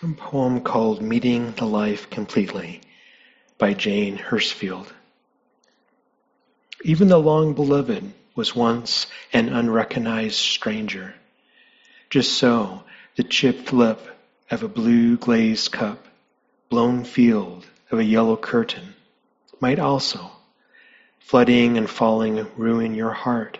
A poem called Meeting the Life Completely by Jane Hirshfield. Even the long-beloved was once an unrecognized stranger. Just so, the chipped lip of a blue glazed cup, blown field of a yellow curtain, might also, flooding and falling, ruin your heart.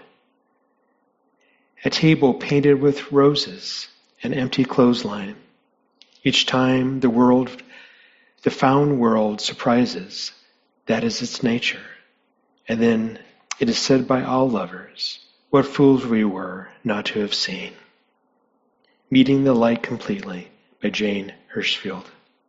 A table painted with roses, an empty clothesline. Each time the found world surprises, that is its nature. And then it is said by all lovers, what fools we were not to have seen. Meeting the Light Completely by Jane Hirshfield.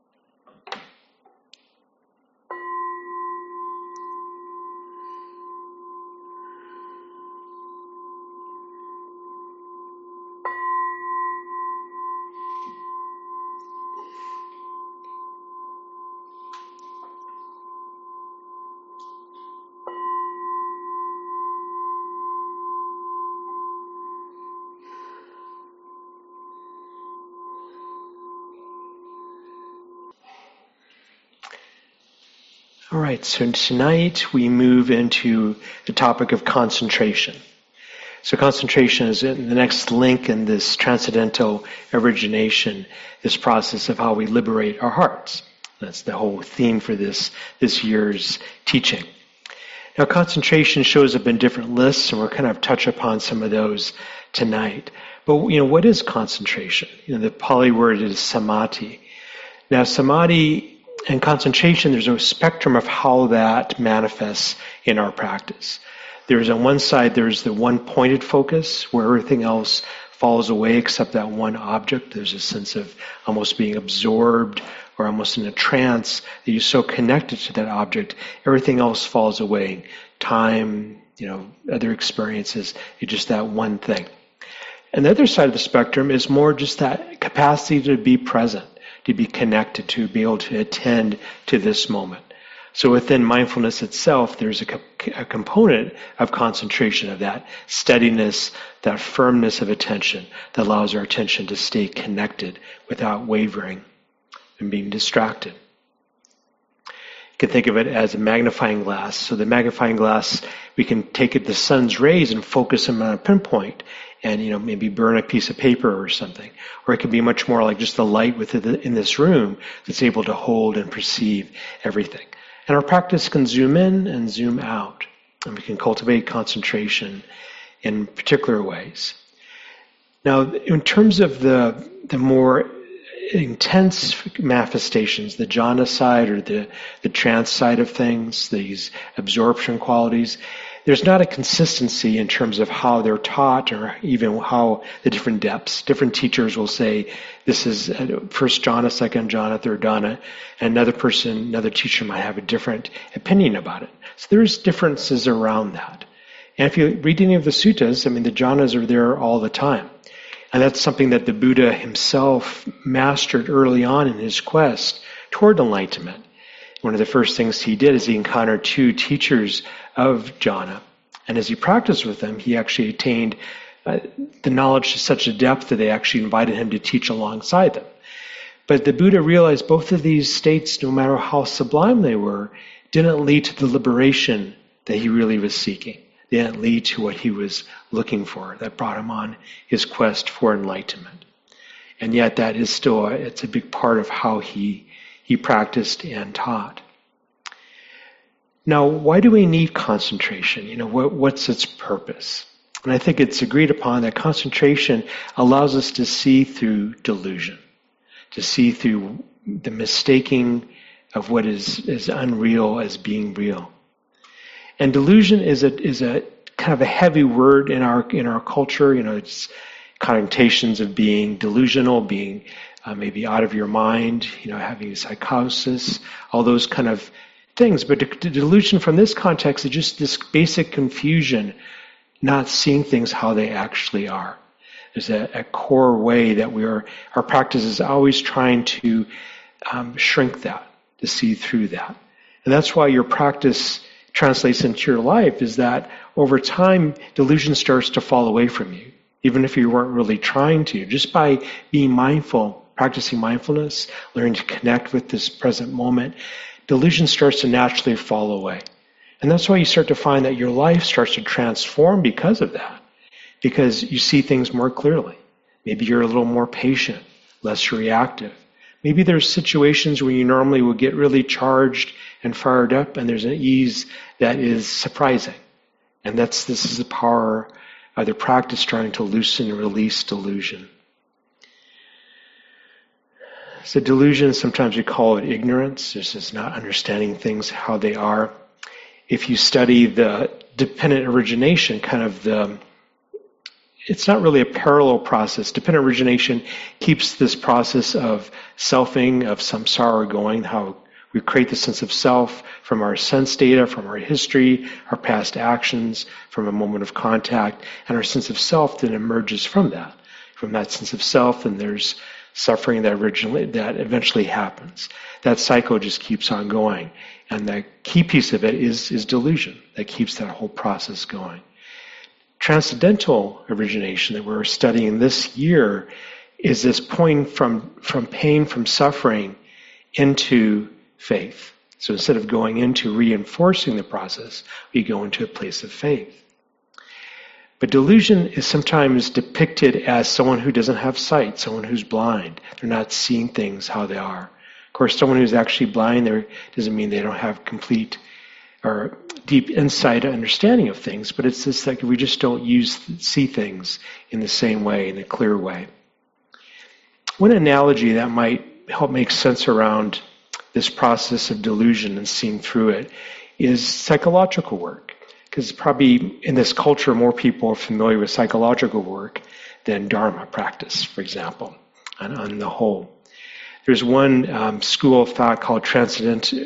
All right, so tonight we move into the topic of concentration. So concentration is the next link in this transcendental origination, this process of how we liberate our hearts. That's the whole theme for this year's teaching. Now concentration shows up in different lists, and we'll kind of touch upon some of those tonight. But what is concentration? The Pali word is samadhi. Now samadhi and concentration, there's a spectrum of how that manifests in our practice. There's on one side, there's the one pointed focus where everything else falls away except that one object. There's a sense of almost being absorbed or almost in a trance that you're so connected to that object, everything else falls away. Time, other experiences, it's just that one thing. And the other side of the spectrum is more just that capacity to be present, to be connected, to be able to attend to this moment. So within mindfulness itself, there's a component of concentration, of that steadiness, that firmness of attention that allows our attention to stay connected without wavering and being distracted. You can think of it as a magnifying glass. So the magnifying glass, we can take the sun's rays and focus them on a pinpoint and maybe burn a piece of paper or something. Or it can be much more like just the light in this room that's able to hold and perceive everything. And our practice can zoom in and zoom out. And we can cultivate concentration in particular ways. Now, in terms of the more intense manifestations, the jhana side or the trance side of things, these absorption qualities, there's not a consistency in terms of how they're taught or even how the different depths. Different teachers will say this is first jhana, second jhana, third jhana, and another teacher might have a different opinion about it. So there's differences around that. And if you read any of the suttas, the jhanas are there all the time. And that's something that the Buddha himself mastered early on in his quest toward enlightenment. One of the first things he did is he encountered two teachers of jhana. And as he practiced with them, he actually attained the knowledge to such a depth that they actually invited him to teach alongside them. But the Buddha realized both of these states, no matter how sublime they were, didn't lead to the liberation that he really was seeking. They didn't lead to what he was looking for that brought him on his quest for enlightenment. And yet that is still, it's a big part of how he practiced and taught. Now, why do we need concentration? What's its purpose? And I think it's agreed upon that concentration allows us to see through delusion, to see through the mistaking of what is unreal as being real. And delusion is a kind of a heavy word in our culture. It's connotations of being delusional, being maybe out of your mind, having psychosis, all those kind of things. But the delusion from this context is just this basic confusion, not seeing things how they actually are. There's a core way that our practice is always trying to shrink that, to see through that. And that's why your practice translates into your life, is that over time, delusion starts to fall away from you, even if you weren't really trying to. Just by being mindful practicing mindfulness, learning to connect with this present moment, delusion starts to naturally fall away. And that's why you start to find that your life starts to transform because of that, because you see things more clearly. Maybe you're a little more patient, less reactive. Maybe there's situations where you normally would get really charged and fired up, and there's an ease that is surprising. And this is the power of the practice trying to loosen and release delusion. So delusion, sometimes we call it ignorance. This is not understanding things how they are. If you study the dependent origination, it's not really a parallel process. Dependent origination keeps this process of selfing, of samsara going, how we create the sense of self from our sense data, from our history, our past actions, from a moment of contact, and our sense of self then emerges from that. From that sense of self, and there's suffering that eventually happens. That cycle just keeps on going. And the key piece of it is delusion that keeps that whole process going. Transcendental origination that we're studying this year is this point from pain, from suffering, into faith. So instead of going into reinforcing the process, we go into a place of faith. But delusion is sometimes depicted as someone who doesn't have sight, someone who's blind. They're not seeing things how they are. Of course, someone who's actually blind there doesn't mean they don't have complete or deep insight or understanding of things, but it's just like we just don't see things in the same way, in a clear way. One analogy that might help make sense around this process of delusion and seeing through it is psychological work. Because probably in this culture, more people are familiar with psychological work than Dharma practice, for example, on the whole. There's one school of thought called it's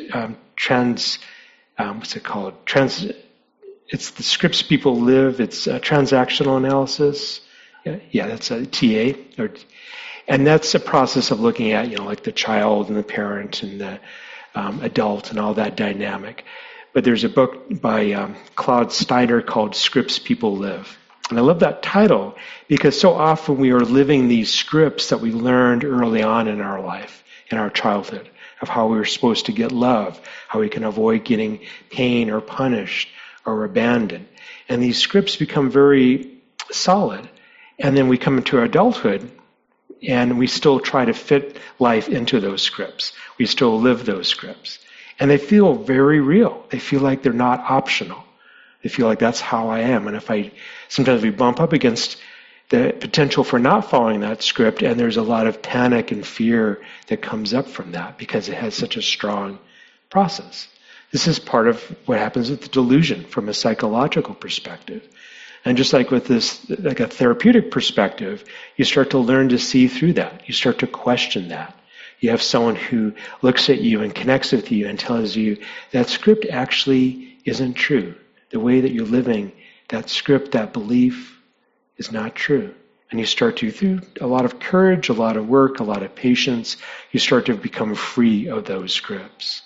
the scripts people live. It's transactional analysis. Yeah, that's a TA. And that's a process of looking at, like the child and the parent and the adult and all that dynamic. But there's a book by Claude Steiner called Scripts People Live. And I love that title because so often we are living these scripts that we learned early on in our life, in our childhood, of how we were supposed to get love, how we can avoid getting pain or punished or abandoned. And these scripts become very solid. And then we come into adulthood and we still try to fit life into those scripts. We still live those scripts. And they feel very real. They feel like they're not optional. They feel like that's how I am. And sometimes we bump up against the potential for not following that script, and there's a lot of panic and fear that comes up from that because it has such a strong process. This is part of what happens with the delusion from a psychological perspective. And just like with this, like a therapeutic perspective, you start to learn to see through that. You start to question that. You have someone who looks at you and connects with you and tells you that script actually isn't true. The way that you're living, that script, that belief is not true. And you start to, through a lot of courage, a lot of work, a lot of patience, you start to become free of those scripts.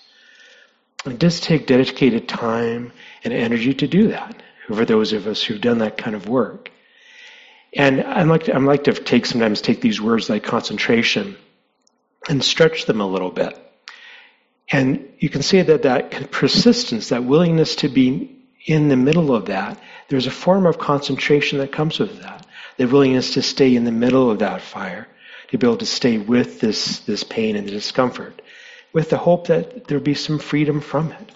It does take dedicated time and energy to do that, for those of us who've done that kind of work. And I like to sometimes take these words like concentration and stretch them a little bit. And you can see that persistence, that willingness to be in the middle of that, there's a form of concentration that comes with that. The willingness to stay in the middle of that fire, to be able to stay with this pain and the discomfort, with the hope that there'll be some freedom from it.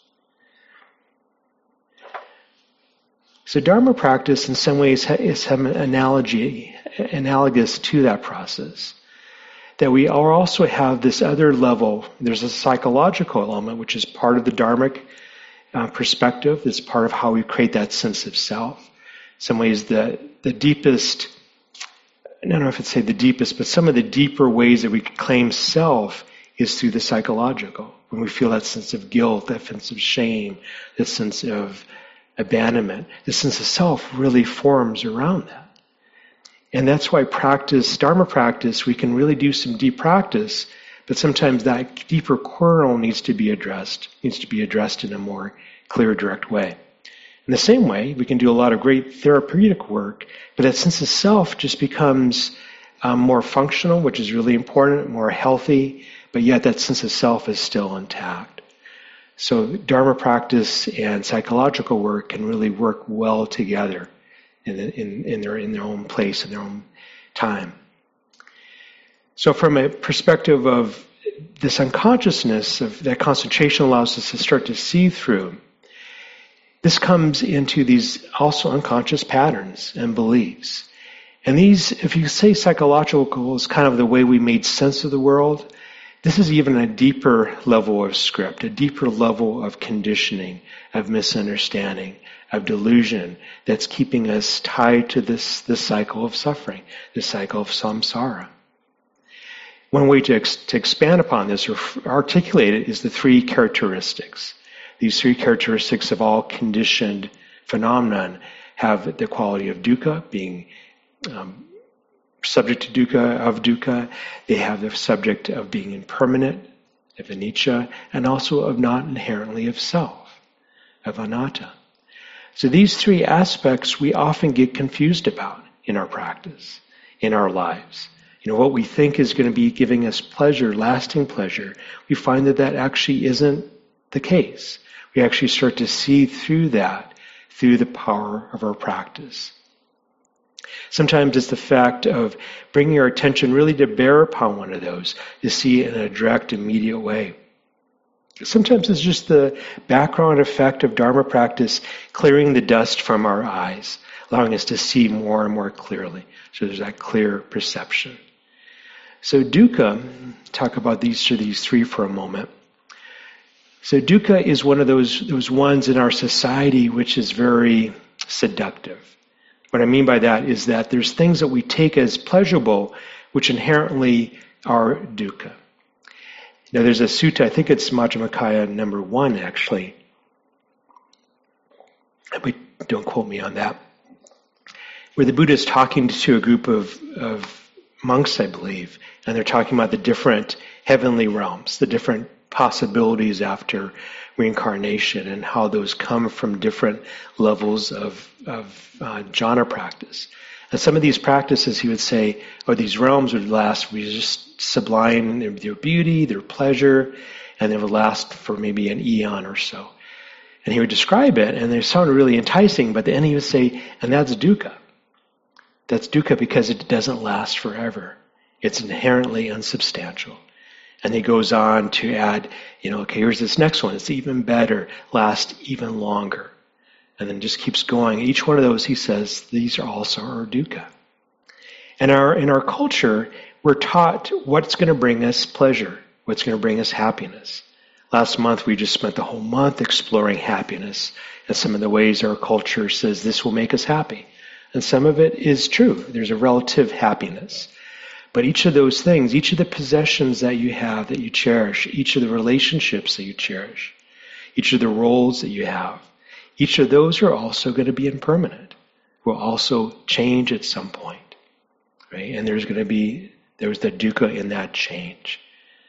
So Dharma practice in some ways is analogous to that process. That we also have this other level, there's a psychological element, which is part of the Dharmic perspective. It's part of how we create that sense of self. In some ways, the deepest, I don't know if I'd say the deepest, but some of the deeper ways that we claim self is through the psychological. When we feel that sense of guilt, that sense of shame, that sense of abandonment, the sense of self really forms around that. And that's why Dharma practice, we can really do some deep practice, but sometimes that deeper kernel needs to be addressed in a more clear, direct way. In the same way, we can do a lot of great therapeutic work, but that sense of self just becomes more functional, which is really important, more healthy, but yet that sense of self is still intact. So Dharma practice and psychological work can really work well together in their own place, in their own time. So from a perspective of this unconsciousness, of that concentration allows us to start to see through, this comes into these also unconscious patterns and beliefs. And these, if you say psychological is kind of the way we made sense of the world, this is even a deeper level of script, a deeper level of conditioning, of misunderstanding, of delusion that's keeping us tied to this cycle of suffering, this cycle of samsara. One way to expand upon this or articulate it is the three characteristics. These three characteristics of all conditioned phenomenon have the quality of dukkha, being subject to dukkha, of dukkha. They have the subject of being impermanent, of anicca, and also of not inherently of self, of anatta. So these three aspects we often get confused about in our practice, in our lives. What we think is going to be giving us pleasure, lasting pleasure, we find that actually isn't the case. We actually start to see through that, through the power of our practice. Sometimes it's the fact of bringing our attention really to bear upon one of those, to see it in a direct, immediate way. Sometimes it's just the background effect of Dharma practice clearing the dust from our eyes, allowing us to see more and more clearly. So there's that clear perception. So dukkha, talk about these three for a moment. So dukkha is one of those ones in our society which is very seductive. What I mean by that is that there's things that we take as pleasurable which inherently are dukkha. Now there's a sutta, I think it's Majjhima Nikaya number 1 actually. But don't quote me on that. Where the Buddha is talking to a group of monks, I believe, and they're talking about the different heavenly realms, the different possibilities after reincarnation, and how those come from different levels of jhana practice. And some of these practices, he would say, or these realms would last, be just sublime in their beauty, their pleasure, and they would last for maybe an eon or so. And he would describe it, and they sounded really enticing, but then he would say, and that's dukkha. That's dukkha because it doesn't last forever. It's inherently unsubstantial. And he goes on to add, okay, here's this next one. It's even better, lasts even longer. And then just keeps going. Each one of those, he says, these are also our dukkha. And in our culture, we're taught what's going to bring us pleasure, what's going to bring us happiness. Last month, we just spent the whole month exploring happiness and some of the ways our culture says this will make us happy. And some of it is true. There's a relative happiness. But each of those things, each of the possessions that you have, that you cherish, each of the relationships that you cherish, each of the roles that you have, each of those are also going to be impermanent, will also change at some point, right? And there's the dukkha in that change.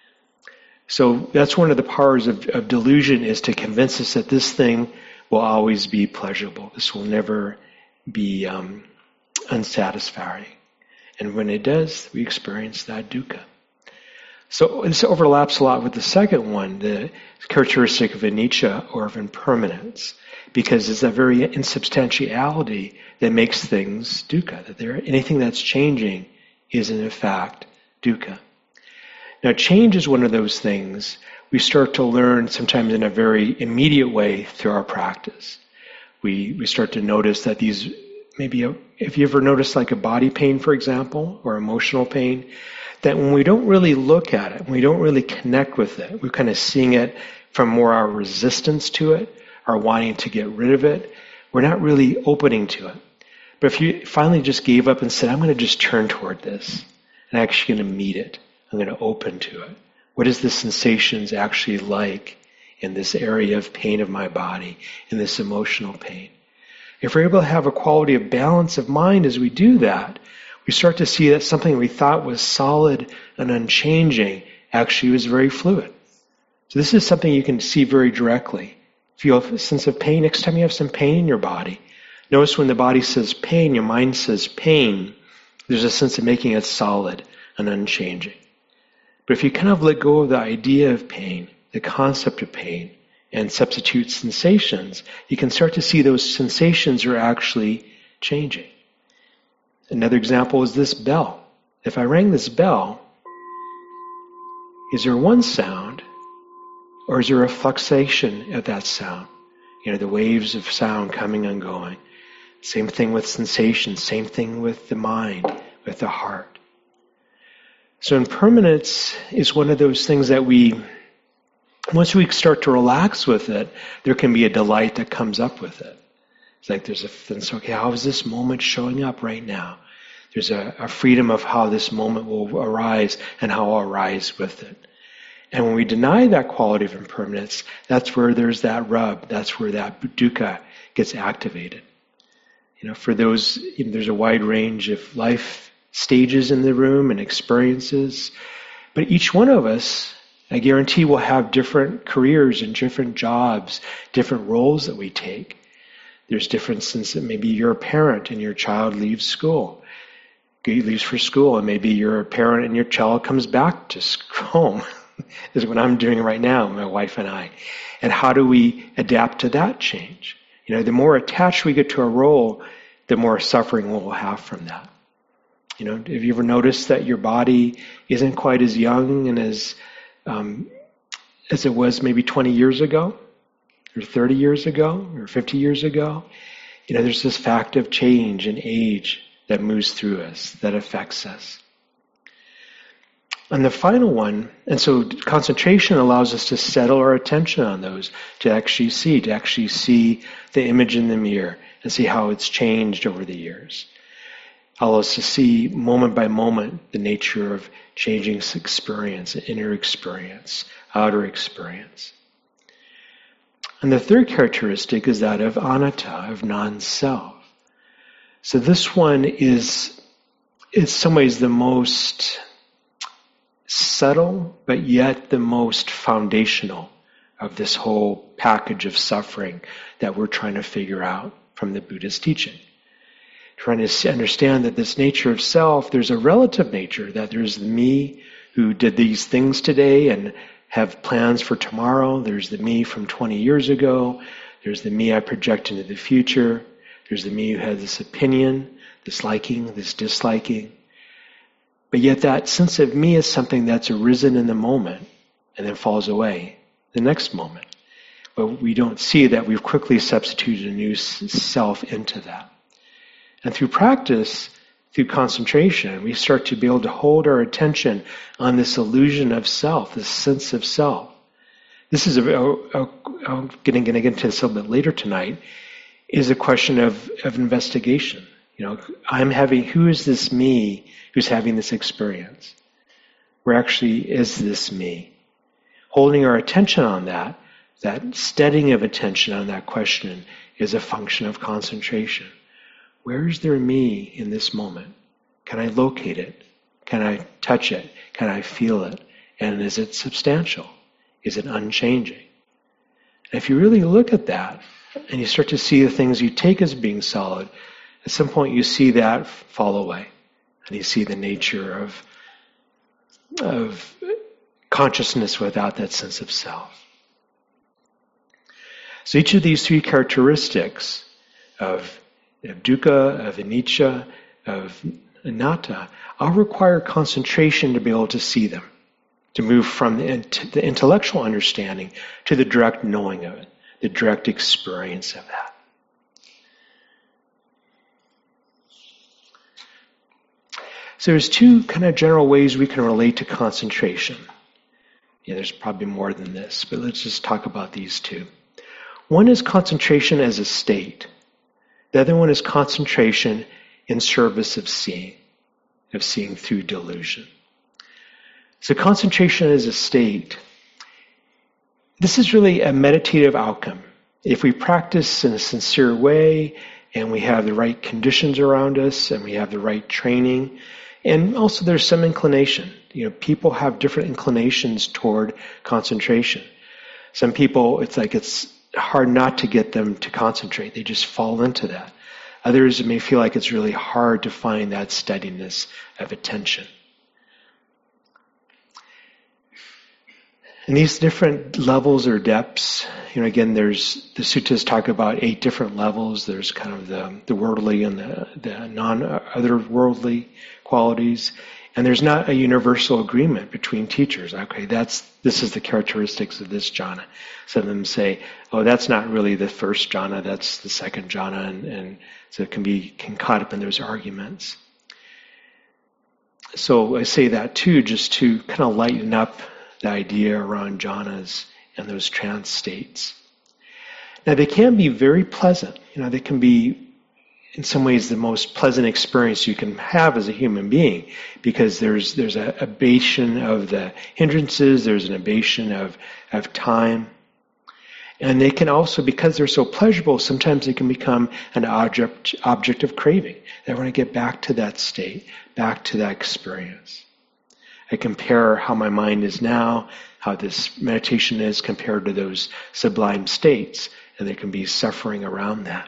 So that's one of the powers of delusion, is to convince us that this thing will always be pleasurable. This will never be unsatisfying. And when it does, we experience that dukkha. So this overlaps a lot with the second one, the characteristic of anicca, or of impermanence, because it's that very insubstantiality that makes things dukkha, that anything that's changing is in fact dukkha. Now change is one of those things we start to learn sometimes in a very immediate way through our practice. We start to notice that these, if you ever notice like a body pain, for example, or emotional pain, that when we don't really look at it, when we don't really connect with it, we're kind of seeing it from more our resistance to it, our wanting to get rid of it, we're not really opening to it. But if you finally just gave up and said, I'm going to just turn toward this, and I'm actually going to meet it, I'm going to open to it. What is the sensations actually like in this area of pain of my body, in this emotional pain? If we're able to have a quality of balance of mind as we do that, we start to see that something we thought was solid and unchanging actually was very fluid. So this is something you can see very directly. If you have a sense of pain, next time you have some pain in your body, notice when the body says pain, your mind says pain, There's a sense of making it solid and unchanging. But if you kind of let go of the idea of pain, the concept of pain, and substitute sensations, you can start to see those sensations are actually changing. Another example is this bell. If I rang this bell, is there one sound, or is there a fluctuation of that sound? The waves of sound coming and going. Same thing with sensations, same thing with the mind, with the heart. So impermanence is one of those things that once we start to relax with it, there can be a delight that comes up with it. It's like there's a sense, okay, how is this moment showing up right now? There's a freedom of how this moment will arise and how I'll arise with it. And when we deny that quality of impermanence, that's where there's that rub, that's where that dukkha gets activated. For those, there's a wide range of life stages in the room and experiences, but each one of us, I guarantee, will have different careers and different jobs, different roles that we take. There's differences that maybe you're a parent and your child leaves school. He leaves for school, and maybe you're a parent and your child comes back to home. Is what I'm doing right now, my wife and I. And how do we adapt to that change? The more attached we get to a role, the more suffering we'll have from that. Have you ever noticed that your body isn't quite as young and as it was maybe 20 years ago, or 30 years ago, or 50 years ago? There's this fact of change and age that moves through us, that affects us. And the final one, and so concentration allows us to settle our attention on those, to actually see the image in the mirror and see how it's changed over the years. Allows us to see moment by moment the nature of changing experience, inner experience, outer experience. And the third characteristic is that of anatta, of non-self. So this one is, in some ways, the most subtle, but yet the most foundational of this whole package of suffering that we're trying to figure out from the Buddha's teaching. Trying to understand that this nature of self, there's a relative nature, that there's the me who did these things today and have plans for tomorrow. There's the me from 20 years ago. There's the me I project into the future. There's the me who has this opinion, this liking, this disliking. But yet that sense of me is something that's arisen in the moment and then falls away the next moment. But we don't see that we've quickly substituted a new self into that. And through practice, through concentration, we start to be able to hold our attention on this illusion of self, this sense of self. This is, I'm going to get into this a little bit later tonight, is a question of investigation. Who is this me who's having this experience? Where actually is this me? Holding our attention on that steadying of attention on that question is a function of concentration. Where is there me in this moment? Can I locate it? Can I touch it? Can I feel it? And is it substantial? Is it unchanging? And if you really look at that, and you start to see the things you take as being solid, at some point you see that fall away. And you see the nature of consciousness without that sense of self. So each of these three characteristics of dukkha, of anicca, of anatta, all require concentration to be able to see them, to move from the intellectual understanding to the direct knowing of it, the direct experience of that. So there's two kind of general ways we can relate to concentration. There's probably more than this, but let's just talk about these two. One is concentration as a state. The other one is concentration in service of seeing through delusion. So concentration as a state, this is really a meditative outcome. If we practice in a sincere way, and we have the right conditions around us, and we have the right training, and also there's some inclination. People have different inclinations toward concentration. Some people, it's hard not to get them to concentrate. They just fall into that. Others, it may feel like it's really hard to find that steadiness of attention. And these different levels or depths, again, there's the suttas talk about 8 different levels. There's kind of the worldly and the non-otherworldly qualities. And there's not a universal agreement between teachers. Okay, this is the characteristics of this jhana. Some of them say, oh, that's not really the first jhana, that's the second jhana, and so it can caught up in those arguments. So I say that too, just to kind of lighten up the idea around jhanas and those trance states. Now they can be very pleasant. They can be in some ways the most pleasant experience you can have as a human being, because there's an abatement of the hindrances, there's an abatement of time. And they can also, because they're so pleasurable, sometimes they can become an object of craving. They want to get back to that state, back to that experience. I compare how my mind is now, how this meditation is compared to those sublime states, and there can be suffering around that.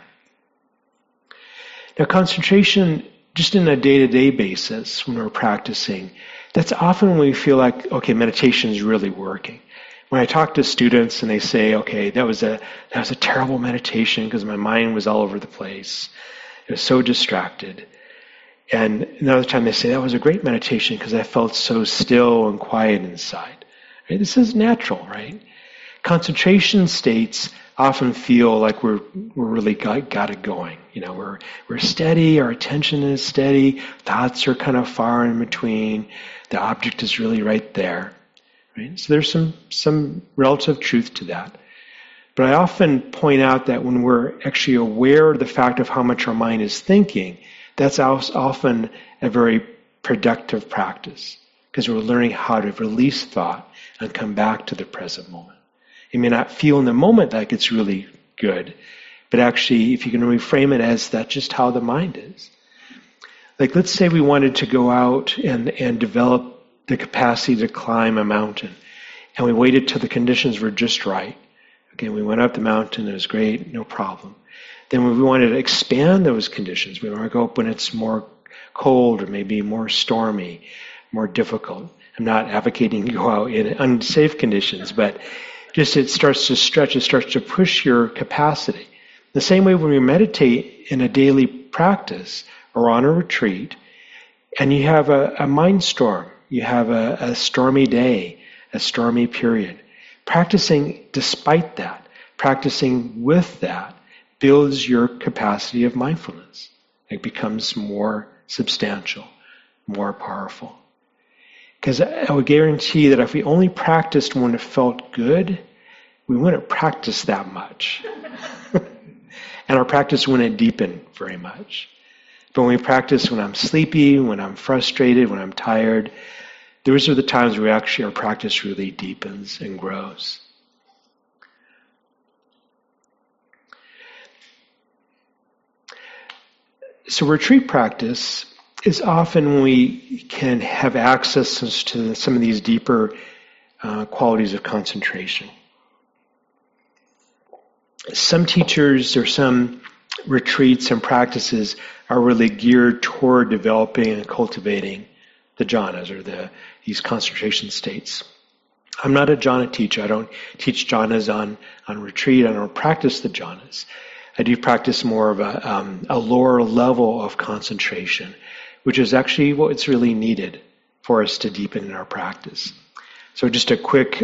Now, concentration, just in a day-to-day basis, when we're practicing, that's often when we feel like, okay, meditation is really working. When I talk to students and they say, okay, that was a terrible meditation because my mind was all over the place. It was so distracted. And another time they say, that was a great meditation because I felt so still and quiet inside. Right? This is natural, right? Concentration states often feel like we're really got it going. We're steady, our attention is steady, thoughts are kind of far in between, the object is really right there. Right? So there's some relative truth to that. But I often point out that when we're actually aware of the fact of how much our mind is thinking, that's often a very productive practice, because we're learning how to release thought and come back to the present moment. You may not feel in the moment like it's really good, but actually if you can reframe it as that's just how the mind is. Like let's say we wanted to go out and develop the capacity to climb a mountain, and we waited till the conditions were just right. Okay, we went up the mountain, it was great, no problem. Then when we wanted to expand those conditions, we want to go up when it's more cold or maybe more stormy, more difficult. I'm not advocating you go out in unsafe conditions, but just it starts to stretch, it starts to push your capacity. The same way when we meditate in a daily practice or on a retreat, and you have a mind storm, you have a stormy day, a stormy period. Practicing despite that, practicing with that, builds your capacity of mindfulness. It becomes more substantial, more powerful. Because I would guarantee that if we only practiced when it felt good, we wouldn't practice that much. And our practice wouldn't deepen very much. But when we practice when I'm sleepy, when I'm frustrated, when I'm tired, those are the times where actually our practice really deepens and grows. So retreat practice is often when we can have access to some of these deeper qualities of concentration. Some teachers or some retreats and practices are really geared toward developing and cultivating the jhanas or these concentration states. I'm not a jhana teacher. I don't teach jhanas on retreat. I don't practice the jhanas. I do practice more of a lower level of concentration, which is actually what's really needed for us to deepen in our practice. So just a quick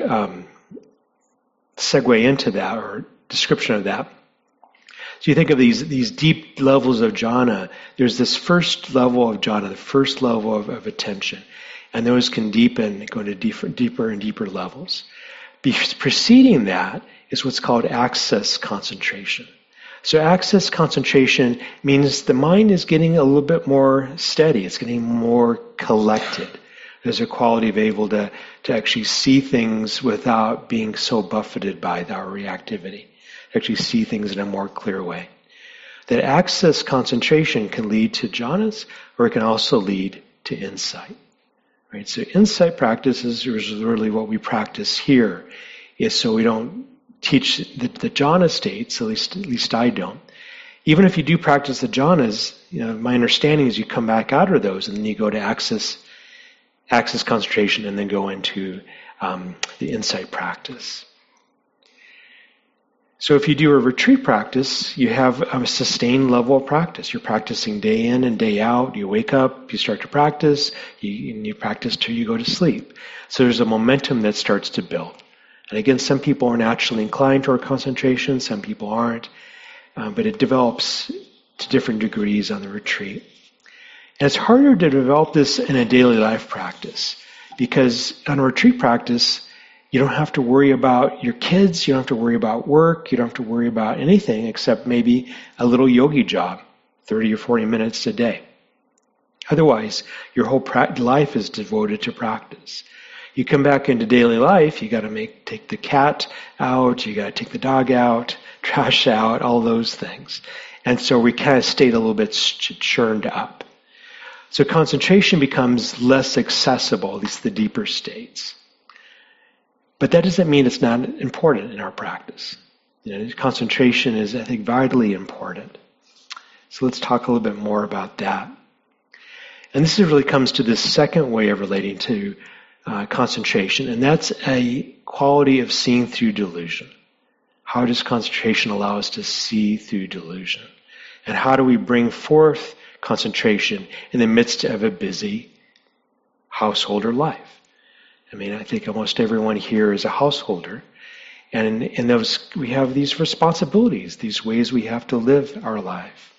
segue into that or description of that. So you think of these deep levels of jhana. There's this first level of jhana, the first level of attention, and those can deepen, go to deeper and deeper levels. Preceding that is what's called access concentration. So access concentration means the mind is getting a little bit more steady. It's getting more collected. There's a quality of able to actually see things without being so buffeted by our reactivity. Actually see things in a more clear way. That access concentration can lead to jhanas, or it can also lead to insight. Right? So insight practice is really what we practice here. Is so we don't teach the jhana states, at least I don't. Even if you do practice the jhanas, my understanding is you come back out of those and then you go to access concentration and then go into the insight practice. So if you do a retreat practice, you have a sustained level of practice. You're practicing day in and day out. You wake up, you start to practice, and you practice till you go to sleep. So there's a momentum that starts to build. And again, some people are naturally inclined toward concentration, some people aren't, but it develops to different degrees on the retreat. And it's harder to develop this in a daily life practice because on a retreat practice, you don't have to worry about your kids, you don't have to worry about work, you don't have to worry about anything except maybe a little yogi job, 30 or 40 minutes a day. Otherwise, your whole life is devoted to practice. You come back into daily life, you got to take the cat out, you got to take the dog out, trash out, all those things. And so we kind of stayed a little bit churned up. So concentration becomes less accessible, at least the deeper states. But that doesn't mean it's not important in our practice. Concentration is, I think, vitally important. So let's talk a little bit more about that. And this really comes to this second way of relating to concentration, and that's a quality of seeing through delusion. How does concentration allow us to see through delusion? And how do we bring forth concentration in the midst of a busy householder life? I think almost everyone here is a householder, and in those we have these responsibilities, these ways we have to live our life.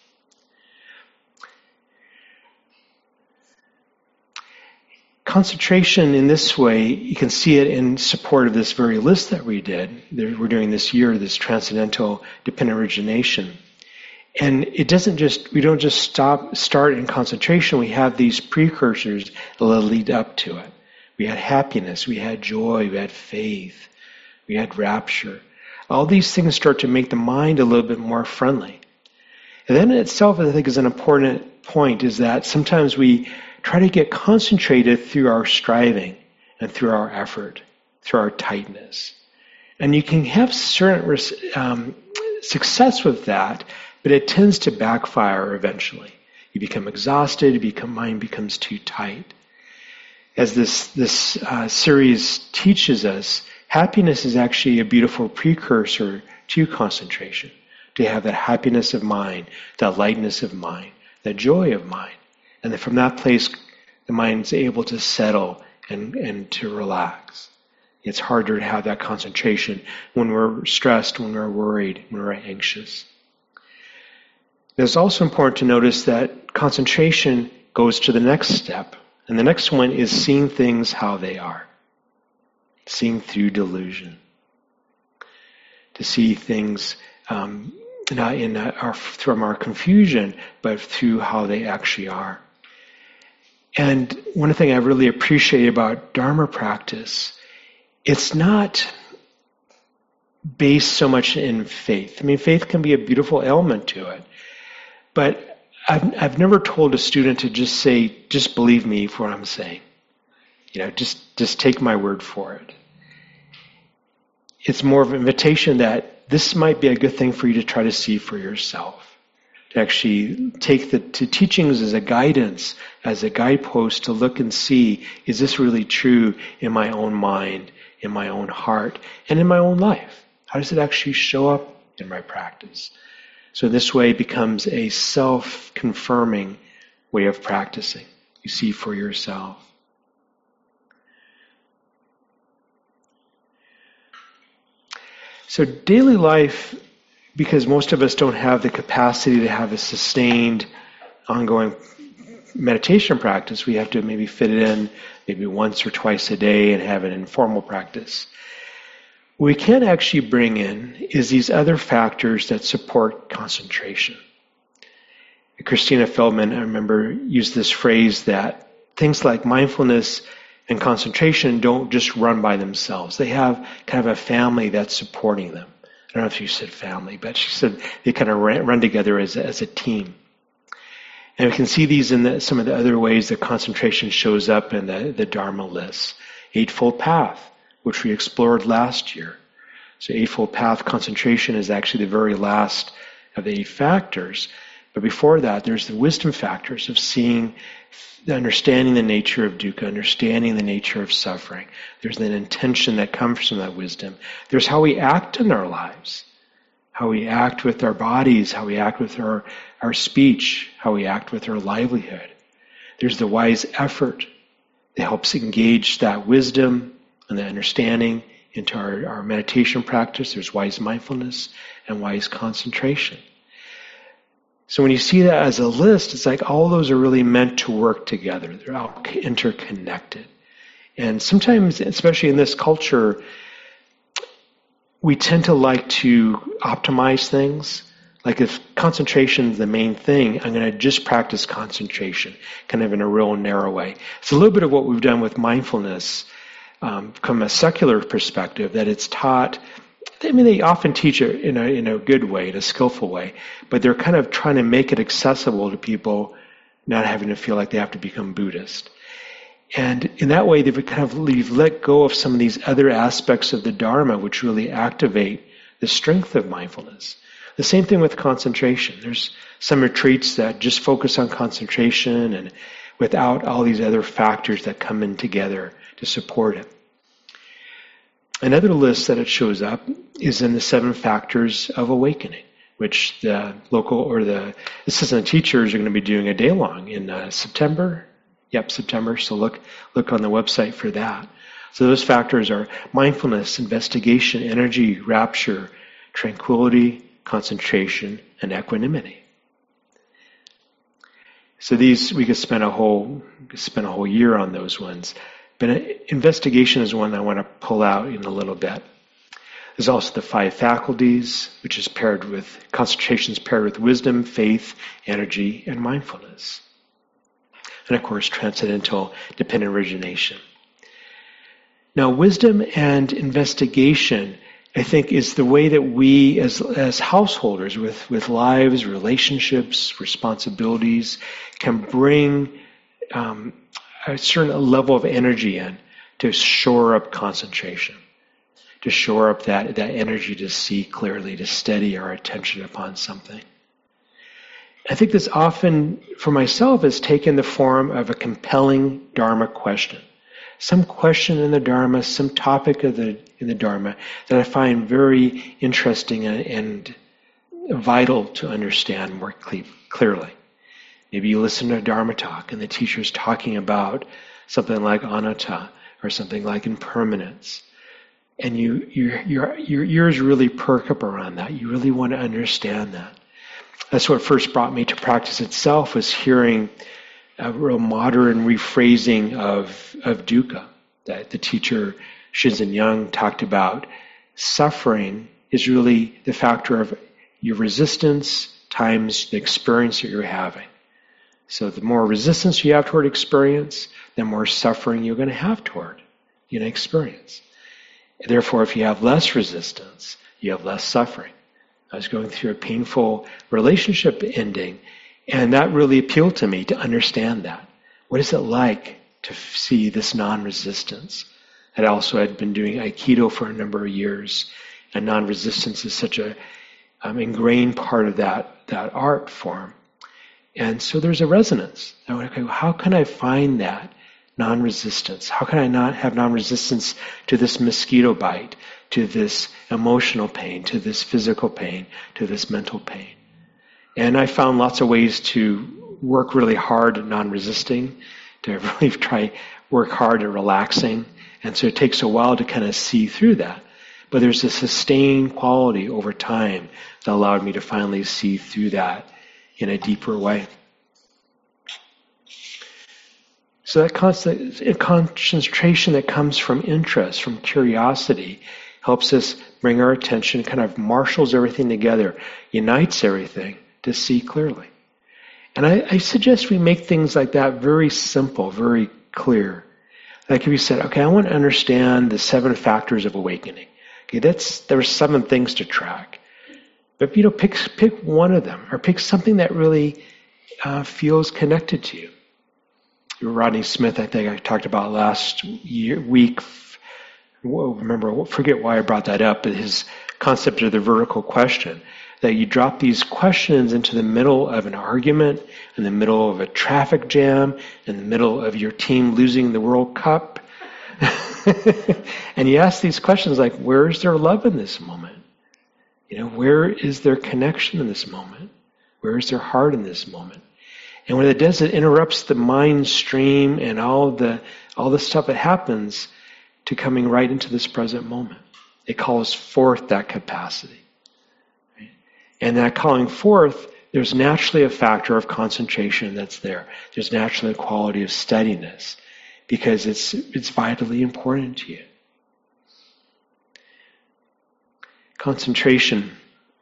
Concentration in this way, you can see it in support of this very list that we did. We're doing this year, this transcendental dependent origination. And we don't just start in concentration, we have these precursors that lead up to it. We had happiness, we had joy, we had faith, we had rapture. All these things start to make the mind a little bit more friendly. And then in itself, I think, is an important point, is that sometimes we try to get concentrated through our striving and through our effort, through our tightness. And you can have certain success with that, but it tends to backfire eventually. You become exhausted, mind becomes too tight. As this series teaches us, happiness is actually a beautiful precursor to concentration. To have that happiness of mind, that lightness of mind, that joy of mind. And then from that place, the mind's able to settle and to relax. It's harder to have that concentration when we're stressed, when we're worried, when we're anxious. It's also important to notice that concentration goes to the next step. And the next one is seeing things how they are. Seeing through delusion. To see things not from our confusion, but through how they actually are. And one thing I really appreciate about Dharma practice, it's not based so much in faith. Faith can be a beautiful element to it. But I've never told a student to just say, just believe me for what I'm saying. Just take my word for it. It's more of an invitation that this might be a good thing for you to try to see for yourself. To actually take the teachings as a guidance, as a guidepost to look and see, is this really true in my own mind, in my own heart, and in my own life? How does it actually show up in my practice? So this way it becomes a self-confirming way of practicing. You see for yourself. So daily life, because most of us don't have the capacity to have a sustained, ongoing meditation practice, we have to maybe fit it in maybe once or twice a day and have an informal practice. What we can actually bring in is these other factors that support concentration. Christina Feldman, I remember, used this phrase that things like mindfulness and concentration don't just run by themselves. They have kind of a family that's supporting them. I don't know if she said family, but she said they kind of run together as a team. And we can see these in some of the other ways that concentration shows up in the Dharma list. Eightfold Path, which we explored last year. So Eightfold Path concentration is actually the very last of the 8 factors. But before that, there's the wisdom factors of seeing, understanding the nature of dukkha, understanding the nature of suffering. There's an intention that comes from that wisdom. There's how we act in our lives, how we act with our bodies, how we act with our speech, how we act with our livelihood. There's the wise effort that helps engage that wisdom and that understanding into our meditation practice. There's wise mindfulness and wise concentration. So when you see that as a list, it's like all those are really meant to work together. They're all interconnected. And sometimes, especially in this culture, we tend to like to optimize things. Like if concentration is the main thing, I'm going to just practice concentration, kind of in a real narrow way. It's a little bit of what we've done with mindfulness from a secular perspective, that it's taught. I mean, they often teach it in a good way, in a skillful way, but they're kind of trying to make it accessible to people, not having to feel like they have to become Buddhist. And in that way, we've let go of some of these other aspects of the Dharma, which really activate the strength of mindfulness. The same thing with concentration. There's some retreats that just focus on concentration and without all these other factors that come in together to support it. Another list that it shows up is in the 7 factors of awakening, which the local or the assistant teachers are going to be doing a day long in September. Yep, September. So look on the website for that. So those factors are mindfulness, investigation, energy, rapture, tranquility, concentration, and equanimity. So these, we could spend a whole year on those ones. But investigation is one I want to pull out in a little bit. There's also the 5 faculties, which is paired with, concentration is paired with wisdom, faith, energy, and mindfulness. And of course, transcendental dependent origination. Now, wisdom and investigation, I think, is the way that we as householders with lives, relationships, responsibilities can bring a certain level of energy in to shore up concentration, to shore up that energy to see clearly, to steady our attention upon something. I think this often, for myself, has taken the form of a compelling Dharma question. Some question in the Dharma, some topic in the Dharma that I find very interesting and vital to understand more clearly. Maybe you listen to a Dharma talk and the teacher's talking about something like anatta or something like impermanence. And your ears really perk up around that. You really want to understand that. That's what first brought me to practice itself, was hearing a real modern rephrasing of dukkha. That the teacher Shinzen Young talked about suffering is really the factor of your resistance times the experience that you're having. So the more resistance you have toward experience, the more suffering you're going to have toward an experience. Therefore, if you have less resistance, you have less suffering. I was going through a painful relationship ending, and that really appealed to me to understand that. What is it like to see this non-resistance? I also had been doing Aikido for a number of years, and non-resistance is such a ingrained part of that art form. And so there's a resonance. I went, okay, how can I find that non-resistance? How can I not have non-resistance to this mosquito bite, to this emotional pain, to this physical pain, to this mental pain? And I found lots of ways to work really hard at non-resisting, to really work hard at relaxing. And so it takes a while to kind of see through that. But there's a sustained quality over time that allowed me to finally see through that in a deeper way. So that concentration that comes from interest, from curiosity, helps us bring our attention, kind of marshals everything together, unites everything to see clearly. And I suggest we make things like that very simple, very clear. Like if you said, okay, I want to understand the 7 factors of awakening. Okay, there are 7 things to track. But pick one of them, or pick something that really feels connected to you. Rodney Smith, I think I talked about last week. Forget why I brought that up, but his concept of the vertical question. that you drop these questions into the middle of an argument, in the middle of a traffic jam, in the middle of your team losing the World Cup. And you ask these questions like, where is their love in this moment? Where is their connection in this moment? Where is their heart in this moment? And what it does, it interrupts the mind stream and all the stuff that happens to coming right into this present moment. It calls forth that capacity. Right? And that calling forth, there's naturally a factor of concentration that's there. There's naturally a quality of steadiness because it's vitally important to you. Concentration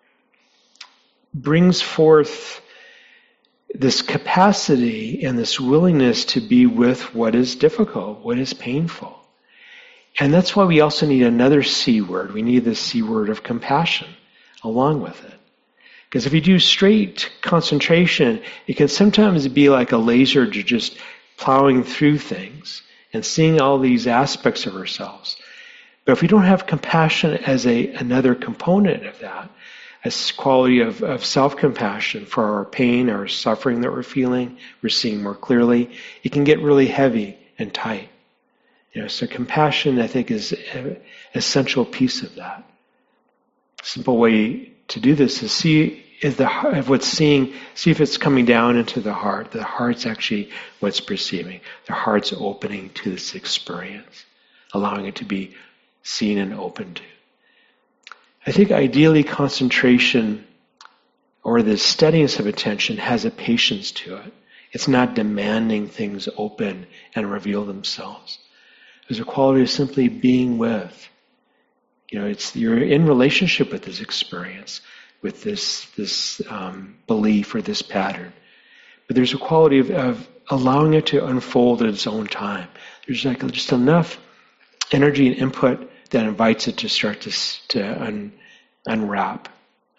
brings forth this capacity and this willingness to be with what is difficult, what is painful. And that's why we also need another C word. We need the C word of compassion along with it. Because if you do straight concentration, it can sometimes be like a laser to just plowing through things and seeing all these aspects of ourselves. But if we don't have compassion as another component of that, as quality of self-compassion for our pain, our suffering that we're feeling, we're seeing more clearly, it can get really heavy and tight. So compassion, I think, is an essential piece of that. A simple way to do this is see if it's coming down into the heart. The heart's actually what's perceiving. The heart's opening to this experience, allowing it to be seen and open to. I think ideally concentration or the steadiness of attention has a patience to it. It's not demanding things open and reveal themselves. There's a quality of simply being with. You're in relationship with this experience, with this belief or this pattern. But there's a quality of allowing it to unfold at its own time. There's just enough energy and input that invites it to start to unwrap,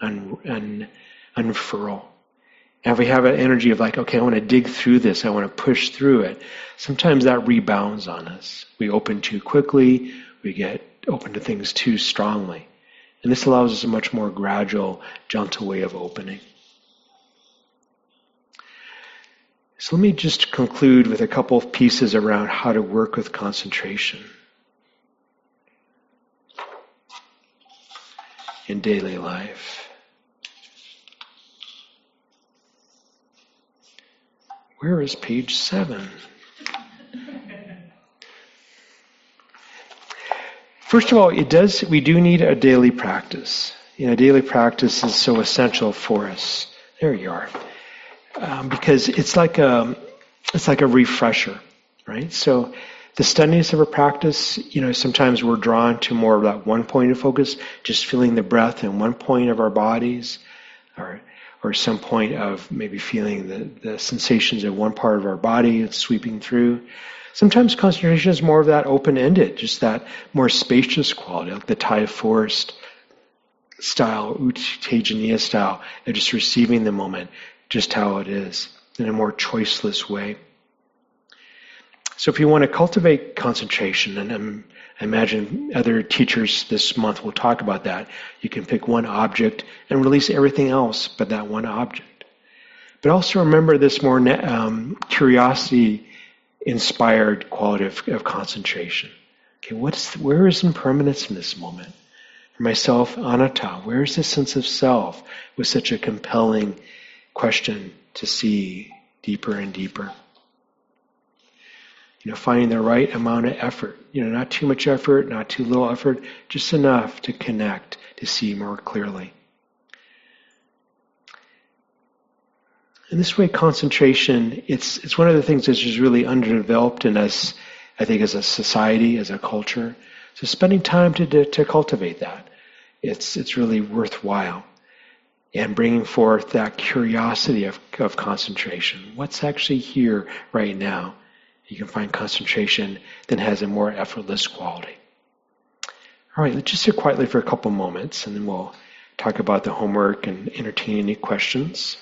unfurl. And if we have an energy of okay, I want to dig through this, I want to push through it, sometimes that rebounds on us. We open too quickly, we get open to things too strongly. And this allows us a much more gradual, gentle way of opening. So let me just conclude with a couple of pieces around how to work with concentration in daily life. Where is page 7? First of all, we do need a daily practice. Daily practice is so essential for us. There you are. Because it's like a refresher, right? So the steadiness of a practice, sometimes we're drawn to more of that one point of focus, just feeling the breath in one point of our bodies, or some point of maybe feeling the sensations in one part of our body and sweeping through. Sometimes concentration is more of that open-ended, just that more spacious quality, like the Thai forest style, Uttejaniya style, of just receiving the moment just how it is in a more choiceless way. So if you want to cultivate concentration, and I imagine other teachers this month will talk about that, you can pick one object and release everything else but that one object. But also remember this more curiosity-inspired quality of concentration. Okay, where is impermanence in this moment? For myself, anatta, where is the sense of self with such a compelling question to see deeper and deeper? Finding the right amount of effort. Not too much effort, not too little effort, just enough to connect, to see more clearly. In this way, concentration, it's one of the things that's just really underdeveloped in us, I think, as a society, as a culture. So spending time to cultivate that, it's really worthwhile. And bringing forth that curiosity of concentration. What's actually here right now? You can find concentration that has a more effortless quality. All right, let's just sit quietly for a couple moments, and then we'll talk about the homework and entertain any questions.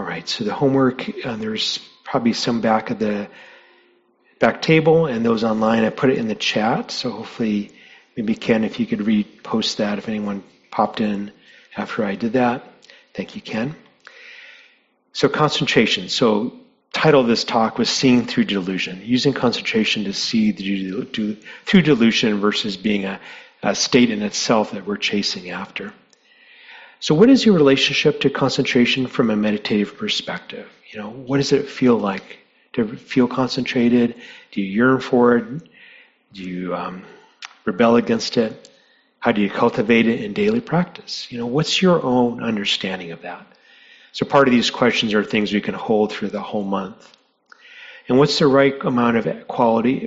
right, so the homework, there's probably some back of the back table, and those online, I put it in the chat, so hopefully, maybe Ken, if you could repost that, if anyone popped in after I did that. Thank you, Ken. So concentration. So title of this talk was Seeing Through Delusion, using concentration to see through delusion versus being a state in itself that we're chasing after. So what is your relationship to concentration from a meditative perspective? What does it feel like to feel concentrated? Do you yearn for it? Do you rebel against it? How do you cultivate it in daily practice? What's your own understanding of that? So part of these questions are things we can hold through the whole month. And what's the right amount and quality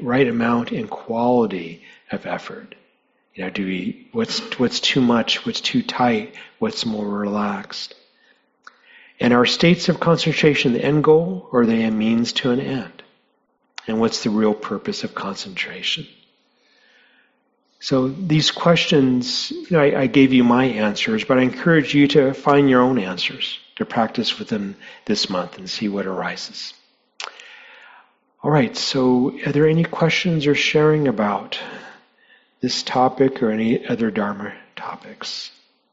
of effort? What's too much? What's too tight? What's more relaxed? And are states of concentration the end goal, or are they a means to an end? And what's the real purpose of concentration? So these questions, I gave you my answers, but I encourage you to find your own answers, to practice with them this month and see what arises. All right, so are there any questions or sharing about this topic or any other Dharma topics?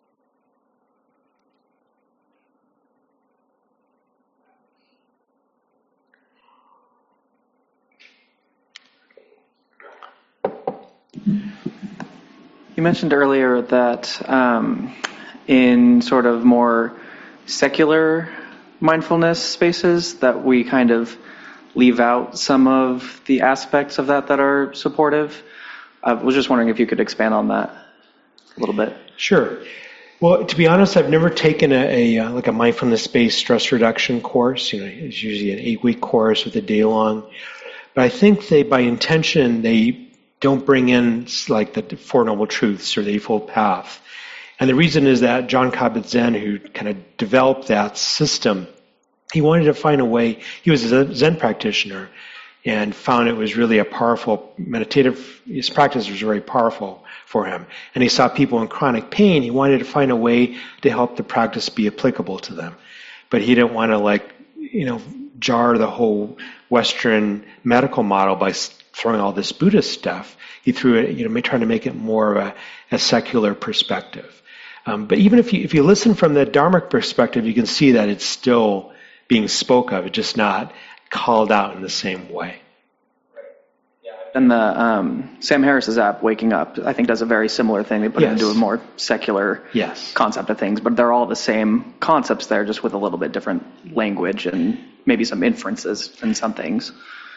You mentioned earlier that in sort of more secular mindfulness spaces that we kind of leave out some of the aspects of that are supportive. I was just wondering if you could expand on that a little bit. Sure. Well, to be honest, I've never taken a mindfulness-based stress reduction course. It's usually an 8-week course with a day-long. But I think by intention, they don't bring in like the Four Noble Truths or the Eightfold Path. And the reason is that Jon Kabat-Zinn, who kind of developed that system, he wanted to find a way. He was a Zen practitioner and found it was really a powerful his practice was very powerful for him. And he saw people in chronic pain. He wanted to find a way to help the practice be applicable to them. But he didn't want to jar the whole Western medical model by throwing all this Buddhist stuff. He threw it, trying to make it more of a secular perspective. But even if you listen from the Dharmic perspective, you can see that it's still being spoke of. It's just not called out in the same way. And the Sam Harris's app, Waking Up, I think does a very similar thing. They put it into a more secular concept of things, but they're all the same concepts there, just with a little bit different language and maybe some inferences in some things.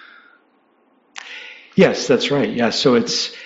Yes, that's right. Yeah, so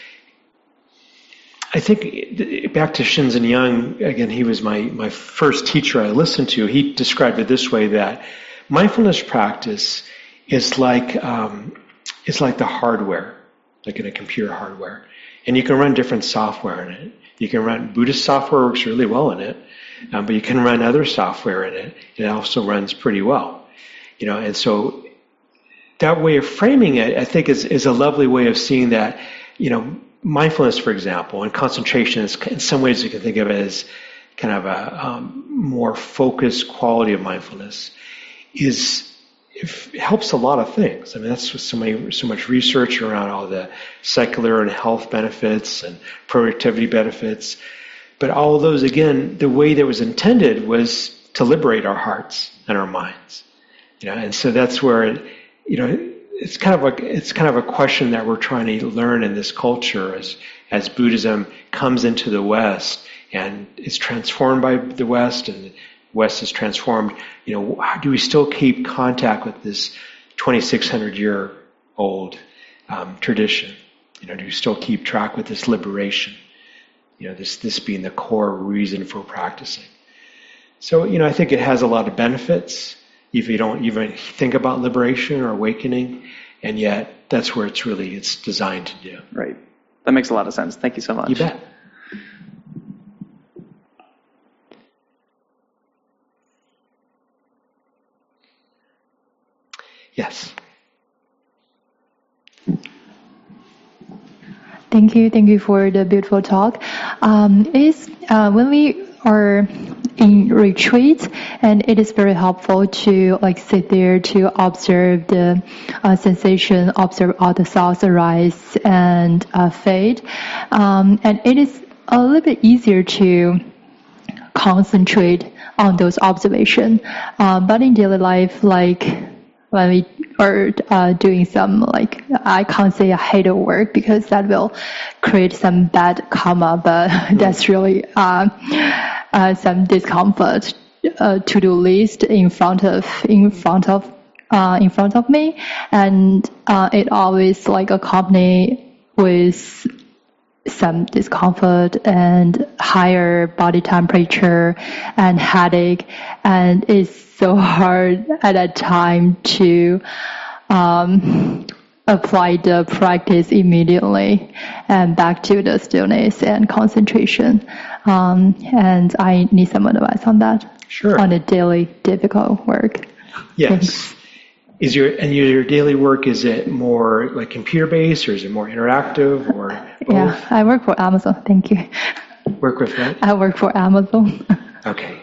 I think back to Shinzen Young, again, he was my first teacher I listened to. He described it this way, that mindfulness practice is like the hardware, like in a computer hardware. And you can run different software in it. You can run Buddhist software, works really well in it, but you can run other software in it. It also runs pretty well. And so that way of framing it, I think, is a lovely way of seeing that, mindfulness, for example, and concentration is, in some ways you can think of it as kind of a more focused quality of mindfulness, it helps a lot of things. I mean, that's so much research around all the secular and health benefits and productivity benefits. But all of those, again, the way that was intended was to liberate our hearts and our minds. And so that's where it's kind of a question that we're trying to learn in this culture as Buddhism comes into the West and is transformed by the West, and the West is transformed. How do we still keep contact with this 2,600-year-old tradition? Do we still keep track with this liberation? This being the core reason for practicing. So, I think it has a lot of benefits if you don't even think about liberation or awakening, and yet that's where it's designed to do. Right. That makes a lot of sense. Thank you so much. You bet. Yes. Thank you for the beautiful talk. When we are in retreat, and it is very helpful to like sit there to observe the sensation, observe all the thoughts arise and fade, and it is a little bit easier to concentrate on those observations. But in daily life, like when we are doing some, like, I can't say I hate work because that will create some bad karma, but that's really some discomfort. To-do list in front of me, and it always like accompanied with some discomfort and higher body temperature and headache, and it's so hard at that time to apply the practice immediately and back to the stillness and concentration. And I need some advice on that. Sure. On the daily difficult work. Yes. Thanks. Is your daily work, is it more like computer based or is it more interactive or both? Yeah, I work for Amazon. Thank you. Work with what? I work for Amazon. Okay.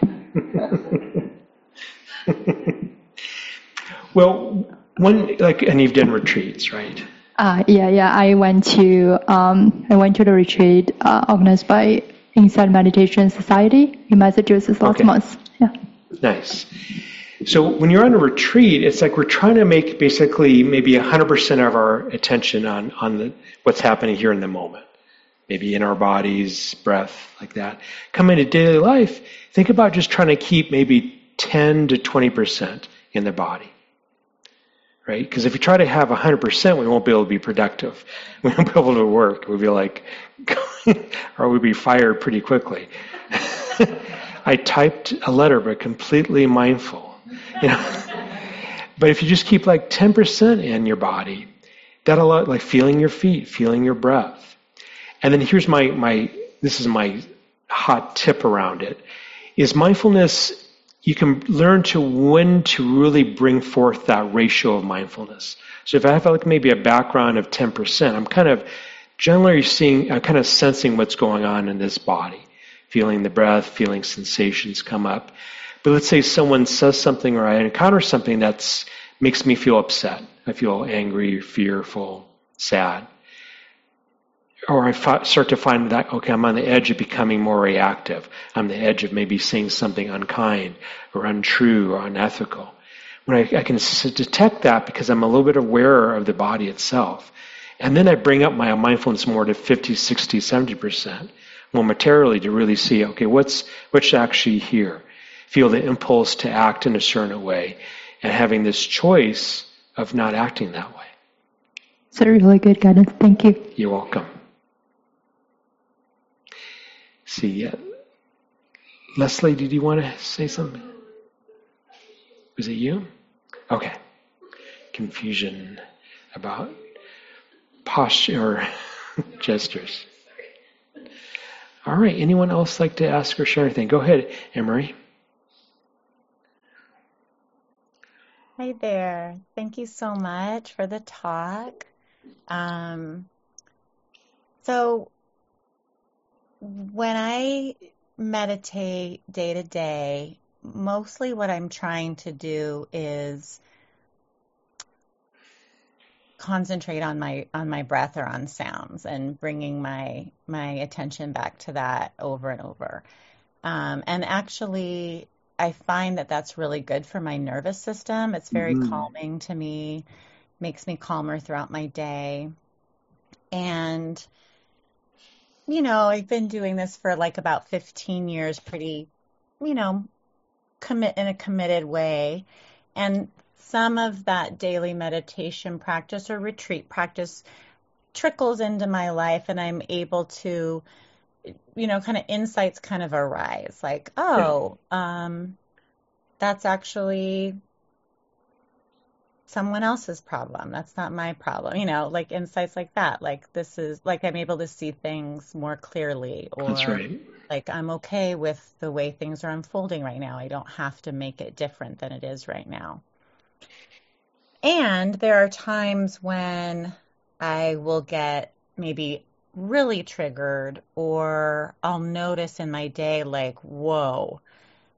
Well, and you've done retreats, right? Yeah. I went to the retreat organized by Insight Meditation Society in Massachusetts last month. Yeah. Nice. So when you're on a retreat, it's like we're trying to make basically maybe 100% of our attention on what's happening here in the moment. Maybe in our bodies, breath, like that. Come into daily life, think about just trying to keep maybe 10 to 20% in the body. Right? Because if you try to have 100%, we won't be able to be productive. We won't be able to work. We'll be like, or we'll be fired pretty quickly. I typed a letter, but completely mindful. But if you just keep like 10% in your body, that'll like feeling your feet, feeling your breath. And then here's this is my hot tip around it, is mindfulness. You can learn when to really bring forth that ratio of mindfulness. So if I have like maybe a background of 10%, I'm kind of sensing what's going on in this body, feeling the breath, feeling sensations come up. But let's say someone says something or I encounter something that makes me feel upset. I feel angry, fearful, sad. Or I start to find that, okay, I'm on the edge of becoming more reactive. I'm on the edge of maybe saying something unkind or untrue or unethical. When I can detect that because I'm a little bit aware of the body itself. And then I bring up my mindfulness more to 50, 60, 70% momentarily to really see, okay, what's actually here? Feel the impulse to act in a certain way and having this choice of not acting that way. It's a really good guidance. Thank you. You're welcome. See, Leslie, did you want to say something? Was it you? Okay. Confusion about posture or gestures. All right. Anyone else like to ask or share anything? Go ahead, Emery. Hi there. Thank you so much for the talk. So when I meditate day to day, mostly what I'm trying to do is concentrate on my breath or on sounds and bringing my attention back to that over and over. And actually, I find that that's really good for my nervous system. It's very calming to me, makes me calmer throughout my day. And I've been doing this for like about 15 years, pretty, in a committed way. And some of that daily meditation practice or retreat practice trickles into my life, and I'm able to, kind of insights kind of arise, like, that's actually someone else's problem. That's not my problem. Like insights like that. Like this is like I'm able to see things more clearly, or that's right. Like I'm okay with the way things are unfolding right now. I don't have to make it different than it is right now. And there are times when I will get maybe really triggered, or I'll notice in my day like, whoa,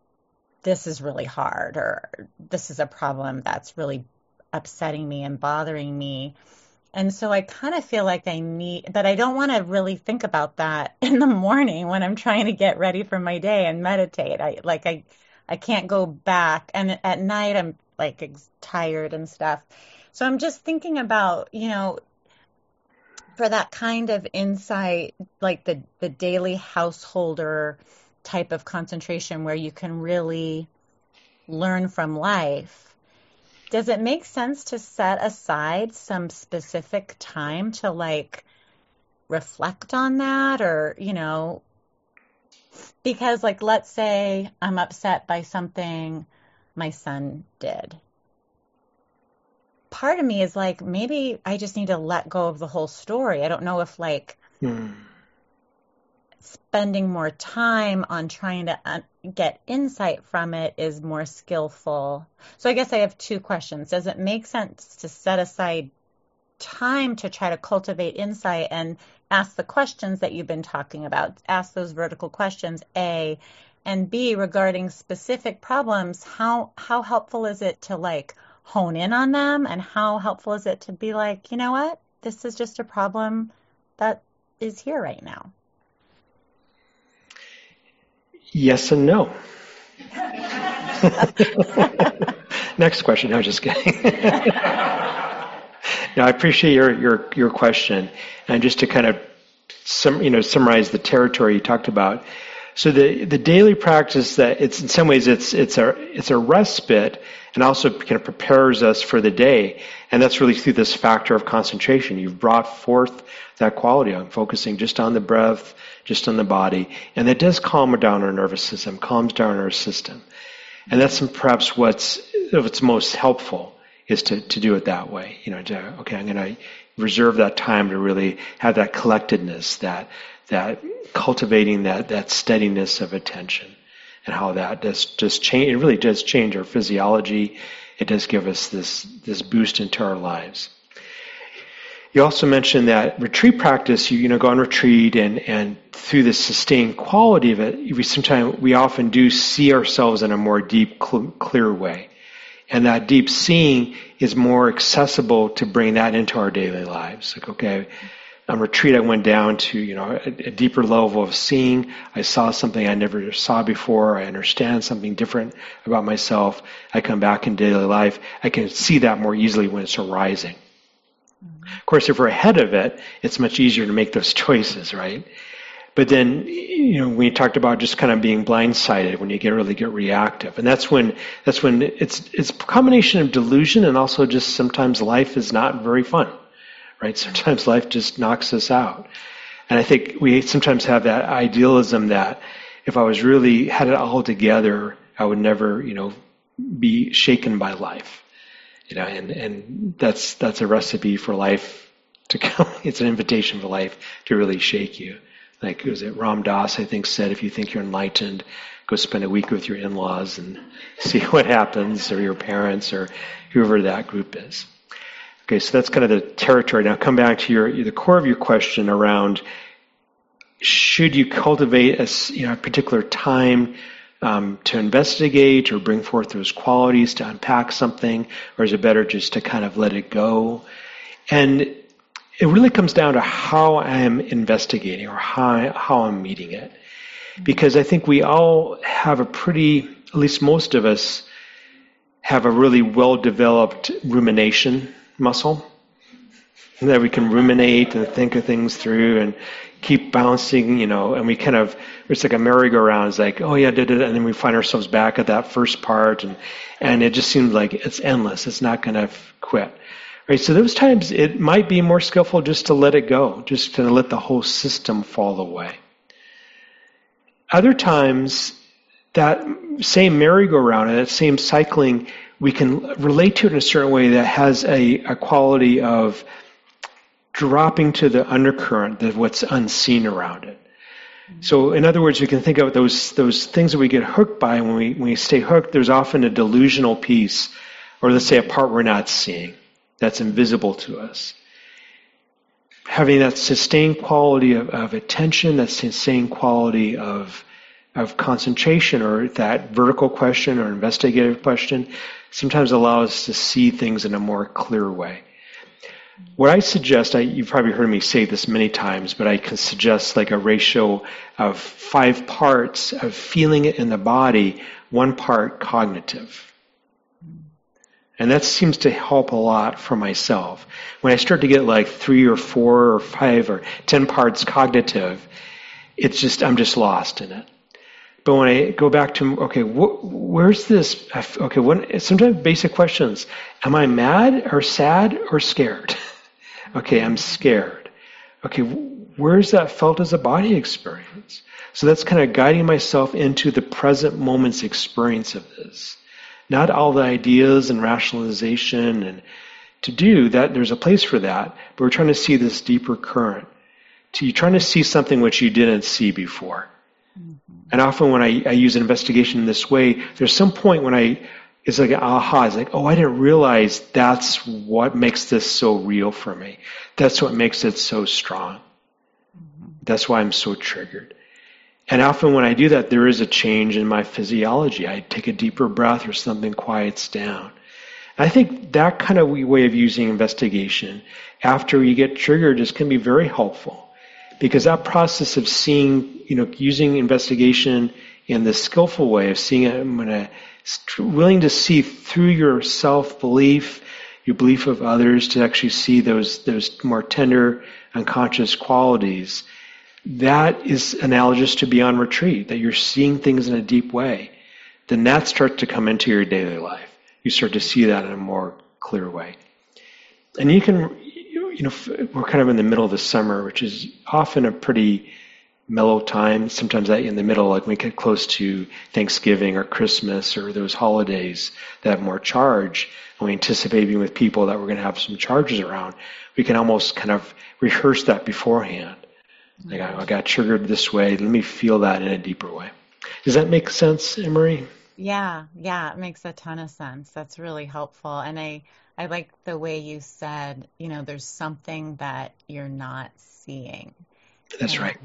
this is really hard, or this is a problem that's really upsetting me and bothering me. And so I kind of feel like but I don't want to really think about that in the morning when I'm trying to get ready for my day and meditate. I can't go back. And at night I'm like tired and stuff. So I'm just thinking about, for that kind of insight, like the daily householder type of concentration where you can really learn from life. Does it make sense to set aside some specific time to like reflect on that, or, because like, let's say I'm upset by something my son did. Part of me is like, maybe I just need to let go of the whole story. I don't know if like spending more time on trying to get insight from it is more skillful. So I guess I have two questions. Does it make sense to set aside time to try to cultivate insight and ask the questions that you've been talking about? Ask those vertical questions, A, and B, regarding specific problems, how helpful is it to like hone in on them, and how helpful is it to be like, you know what, this is just a problem that is here right now? Yes and no. Next question. No, just kidding. No, I appreciate your question, and just to kind of summarize the territory you talked about. So the daily practice, that it's in some ways it's a respite, and also kind of prepares us for the day, and that's really through this factor of concentration. You've brought forth that quality on focusing just on the breath, just on the body, and that does calm down our nervous system, calms down our system, and that's perhaps what's most helpful is to do it that way. I'm going to reserve that time to really have that collectedness, that cultivating that steadiness of attention, and how that does change. It really does change our physiology. It does give us this boost into our lives. You also mentioned that retreat practice, you go on retreat, and through the sustained quality of it, we often do see ourselves in a more deep, clear way. And that deep seeing is more accessible to bring that into our daily lives. Like, okay, on retreat I went down to, a deeper level of seeing. I saw something I never saw before. I understand something different about myself. I come back in daily life. I can see that more easily when it's arising. Of course, if we're ahead of it, it's much easier to make those choices, right? But then, when you talked about just kind of being blindsided, when you really get reactive, and that's when it's a combination of delusion, and also just sometimes life is not very fun, right? Sometimes life just knocks us out, and I think we sometimes have that idealism that if I was really had it all together, I would never, be shaken by life, and that's a recipe for life to come. It's an invitation for life to really shake you. Like, was it Ram Dass, I think, said, if you think you're enlightened, go spend a week with your in-laws and see what happens, or your parents, or whoever that group is. Okay, so that's kind of the territory. Now come back to the core of your question around, should you cultivate a particular time to investigate or bring forth those qualities, to unpack something, or is it better just to kind of let it go? And it really comes down to how I am investigating, or how I'm meeting it. Because I think we all have at least most of us, have a really well-developed rumination muscle, that we can ruminate and think of things through and keep bouncing, and we kind of, it's like a merry-go-round. It's like, oh yeah, and then we find ourselves back at that first part, and it just seems like it's endless. It's not going to quit. Right, so those times it might be more skillful just to let it go, just to let the whole system fall away. Other times, that same merry-go-round and that same cycling, we can relate to it in a certain way that has a quality of dropping to the undercurrent, what's unseen around it. So in other words, we can think of those things that we get hooked by, and when we stay hooked, there's often a delusional piece, or let's say a part we're not seeing, that's invisible to us. Having that sustained quality of attention, that sustained quality of of concentration, or that vertical question or investigative question, sometimes allow us to see things in a more clear way. What I suggest, you've probably heard me say this many times, but I can suggest like a ratio of 5 parts of feeling it in the body, 1 part cognitive. And that seems to help a lot for myself. When I start to get like 3 or 4 or 5 or 10 parts cognitive, I'm just lost in it. But when I go back to, okay, where's this? Okay, sometimes basic questions. Am I mad or sad or scared? Okay, I'm scared. Okay, where's that felt as a body experience? So that's kind of guiding myself into the present moment's experience of this. Not all the ideas and rationalization, and to do that, there's a place for that, but we're trying to see this deeper current. You're trying to see something which you didn't see before. And often when I use investigation in this way, there's some point when it's like an aha. It's like, oh, I didn't realize that's what makes this so real for me. That's what makes it so strong. That's why I'm so triggered. And often when I do that, there is a change in my physiology. I take a deeper breath or something quiets down. I think that kind of way of using investigation after you get triggered is can be very helpful. Because that process of seeing, using investigation in the skillful way of seeing it, willing to see through your self-belief, your belief of others, to actually see those more tender, unconscious qualities, that is analogous to be on retreat, that you're seeing things in a deep way. Then that starts to come into your daily life. You start to see that in a more clear way. And you can, we're kind of in the middle of the summer, which is often a pretty mellow time. Sometimes in the middle, like when we get close to Thanksgiving or Christmas or those holidays that have more charge, and we anticipate being with people that we're going to have some charges around, we can almost kind of rehearse that beforehand. Like, I got triggered this way. Let me feel that in a deeper way. Does that make sense, Anne-Marie? Yeah, it makes a ton of sense. That's really helpful. And I like the way you said, there's something that you're not seeing. That's right.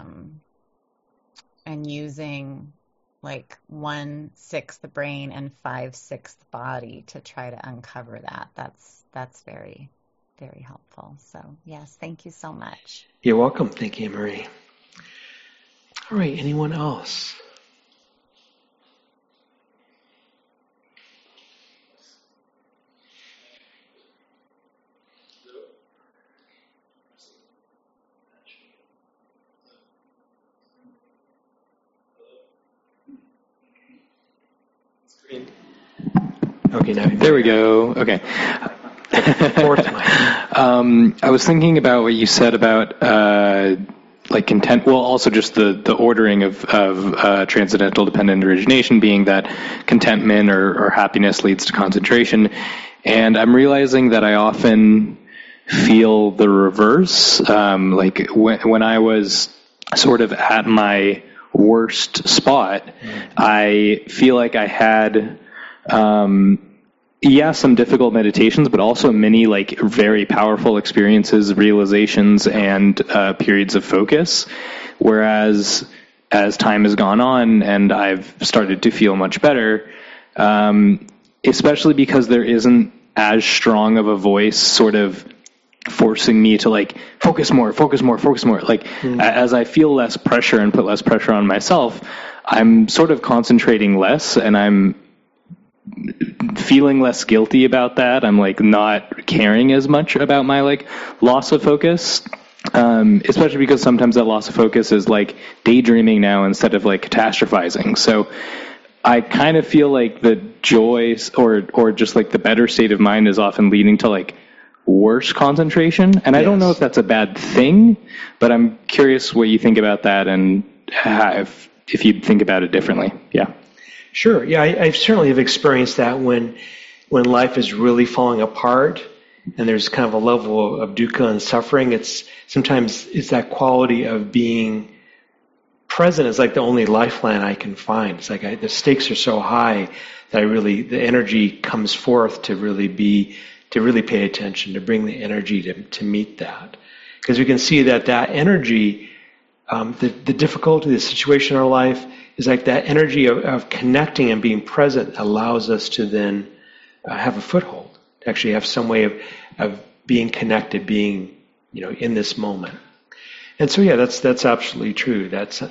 And using like 1/6 the brain and 5/6 the body to try to uncover that. That's very, very helpful. So yes, thank you so much. You're welcome. Thank you, Marie. All right, anyone else? Okay, now there we go. Okay. Fourth mic. I was thinking about what you said about like content. Well, also just the ordering of transcendental dependent origination being that contentment or happiness leads to concentration, and I'm realizing that I often feel the reverse. Like when I was sort of at my worst spot, I feel like I had. Some difficult meditations, but also many like very powerful experiences, realizations, and periods of focus. Whereas as time has gone on and I've started to feel much better, especially because there isn't as strong of a voice sort of forcing me to like focus more. Like as I feel less pressure and put less pressure on myself, I'm sort of concentrating less, and I'm feeling less guilty about that. I'm like not caring as much about my like loss of focus, especially because sometimes that loss of focus is like daydreaming now instead of like catastrophizing. So I kind of feel like the joy or just like the better state of mind is often leading to like worse concentration. And I don't know if that's a bad thing, but I'm curious what you think about that and if you think about it differently. Yeah. Sure. Yeah, I certainly have experienced that when life is really falling apart and there's kind of a level of dukkha and suffering. Sometimes it's that quality of being present is like the only lifeline I can find. It's like the stakes are so high that the energy comes forth to really pay attention, to bring the energy to meet that. Because we can see that energy, the difficulty, the situation in our life is like that energy of connecting and being present allows us to then have a foothold, to actually have some way of being connected, being, in this moment. And so, yeah, that's absolutely true. That's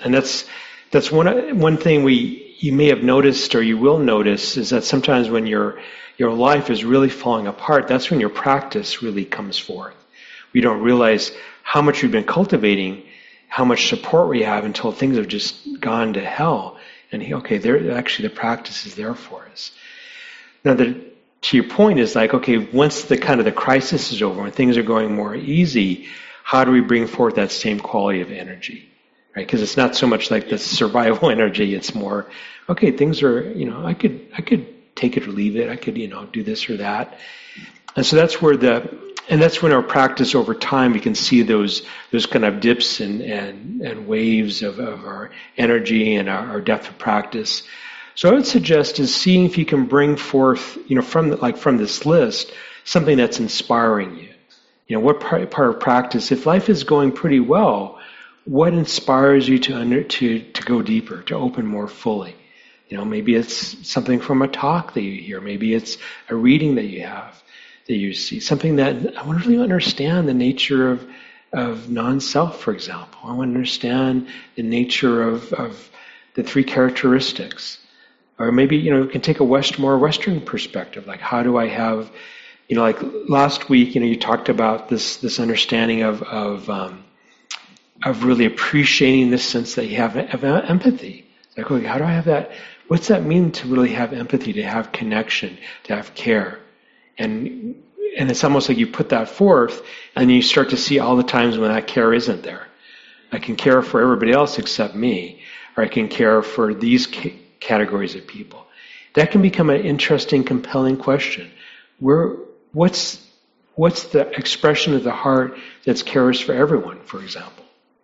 one thing you may have noticed, or you will notice, is that sometimes when your life is really falling apart, that's when your practice really comes forth. We don't realize how much we've been cultivating, how much support we have until things have just gone to hell. And actually the practice is there for us. Now, to your point is like, okay, once the crisis is over, when things are going more easy, how do we bring forth that same quality of energy, right? Because it's not so much like the survival energy. It's more, okay, things are, I could take it or leave it. I could, do this or that. And so that's when our practice over time, we can see those kind of dips and waves of our energy and our depth of practice. So I would suggest is seeing if you can bring forth, from this list, something that's inspiring you. What part of practice, if life is going pretty well, what inspires you to go deeper, to open more fully? Maybe it's something from a talk that you hear. Maybe it's a reading that you have, that you see. Something that I want to really understand the nature of non-self, for example. I want to understand the nature of the three characteristics. Or maybe, we can take a more Western perspective. Like, how do I have, like last week, you talked about this understanding of really appreciating this sense that you have of empathy. Like, okay, how do I have that? What's that mean to really have empathy, to have connection, to have care? And it's almost like you put that forth, and you start to see all the times when that care isn't there. I can care for everybody else except me, or I can care for these categories of people. That can become an interesting, compelling question. What's the expression of the heart that's cares for everyone, for example?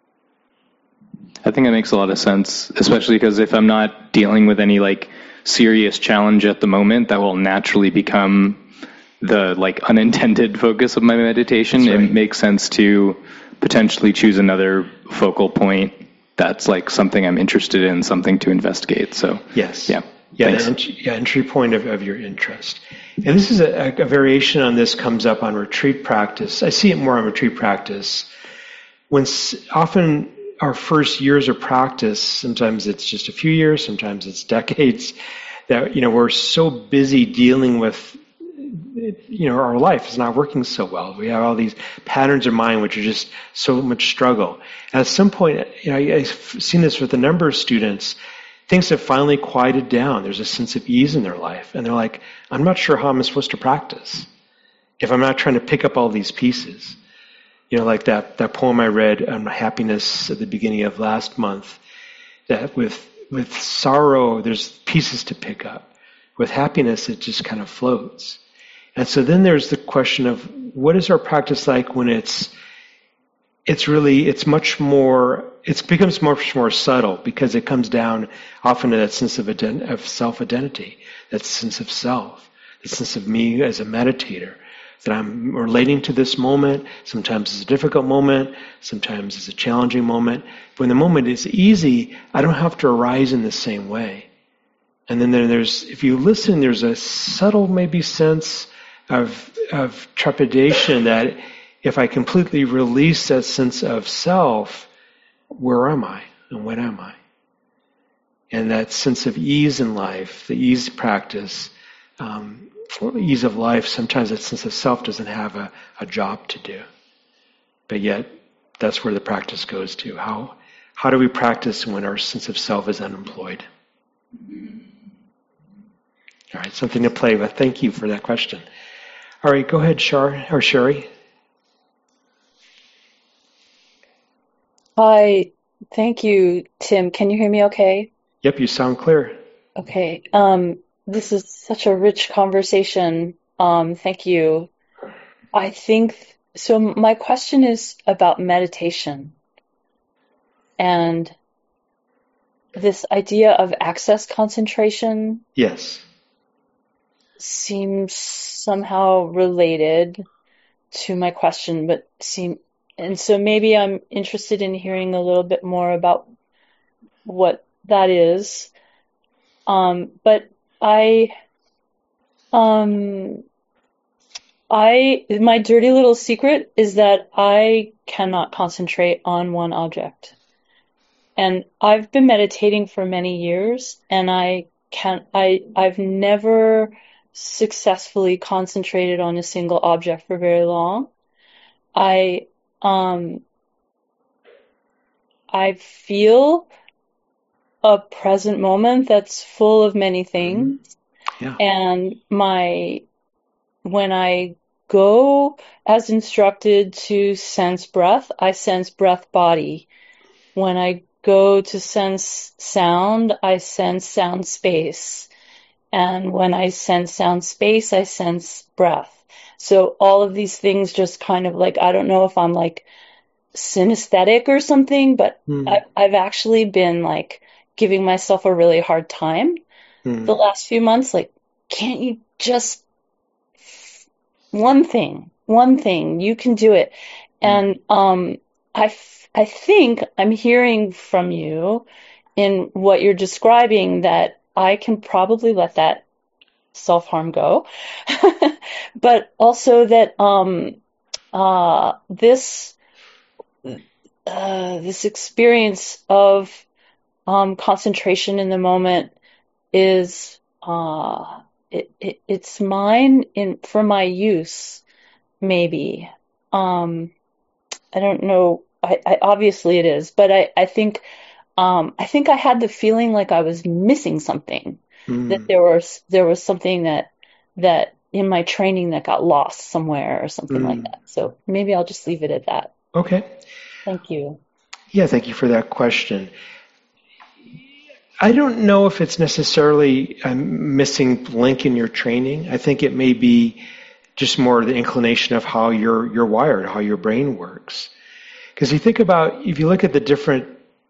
I think that makes a lot of sense, especially because if I'm not dealing with any serious challenge at the moment, that will naturally become the unintended focus of my meditation. Right. It makes sense to potentially choose another focal point that's something I'm interested in, something to investigate. So yes, yeah. Entry point of your interest. And this is a variation on this comes up on retreat practice. I see it more on retreat practice. When often our first years of practice, sometimes it's just a few years, sometimes it's decades, that we're so busy dealing with our life is not working so well. We have all these patterns of mind which are just so much struggle. And at some point, I've seen this with a number of students. Things have finally quieted down. There's a sense of ease in their life. And they're like, I'm not sure how I'm supposed to practice if I'm not trying to pick up all these pieces. Like that poem I read on happiness at the beginning of last month, that with sorrow, there's pieces to pick up. With happiness, it just kind of floats. And so then there's the question of what is our practice like when it becomes much more subtle, because it comes down often to that sense of self-identity, that sense of self, the sense of me as a meditator, that I'm relating to this moment. Sometimes it's a difficult moment, sometimes it's a challenging moment. When the moment is easy, I don't have to arise in the same way. And then if you listen, there's a subtle maybe sense of trepidation that if I completely release that sense of self, where am I and when am I? And that sense of ease in life, the ease practice, ease of life, sometimes that sense of self doesn't have a job to do. But yet, that's where the practice goes to. How do we practice when our sense of self is unemployed? All right, something to play with. Thank you for that question. All right, go ahead, Sherry. Hi, thank you, Tim. Can you hear me okay? Yep, you sound clear. Okay. This is such a rich conversation. Thank you. I think, so my question is about meditation and this idea of access concentration. Yes. Seems somehow related to my question, and so maybe I'm interested in hearing a little bit more about what that is. But my dirty little secret is that I cannot concentrate on one object. And I've been meditating for many years, and I've never successfully concentrated on a single object for very long. I feel a present moment that's full of many things. Yeah. And when I go as instructed to sense breath, I sense breath body. When I go to sense sound, I sense sound space. And when I sense sound space, I sense breath. So all of these things just kind of like, I don't know if I'm like synesthetic or something, but I've actually been like giving myself a really hard time the last few months. Like, can't you just one thing, you can do it. And I think I'm hearing from you in what you're describing that I can probably let that self-harm go, but also that this experience of concentration in the moment is it's mine for my use, maybe. I don't know. I obviously it is, but I think I had the feeling like I was missing something, that there was something that in my training that got lost somewhere or something like that. So maybe I'll just leave it at that. Okay. Thank you. Yeah, thank you for that question. I don't know if it's necessarily a missing link in your training. I think it may be just more the inclination of how you're wired, how your brain works. Because you think about, if you look at the different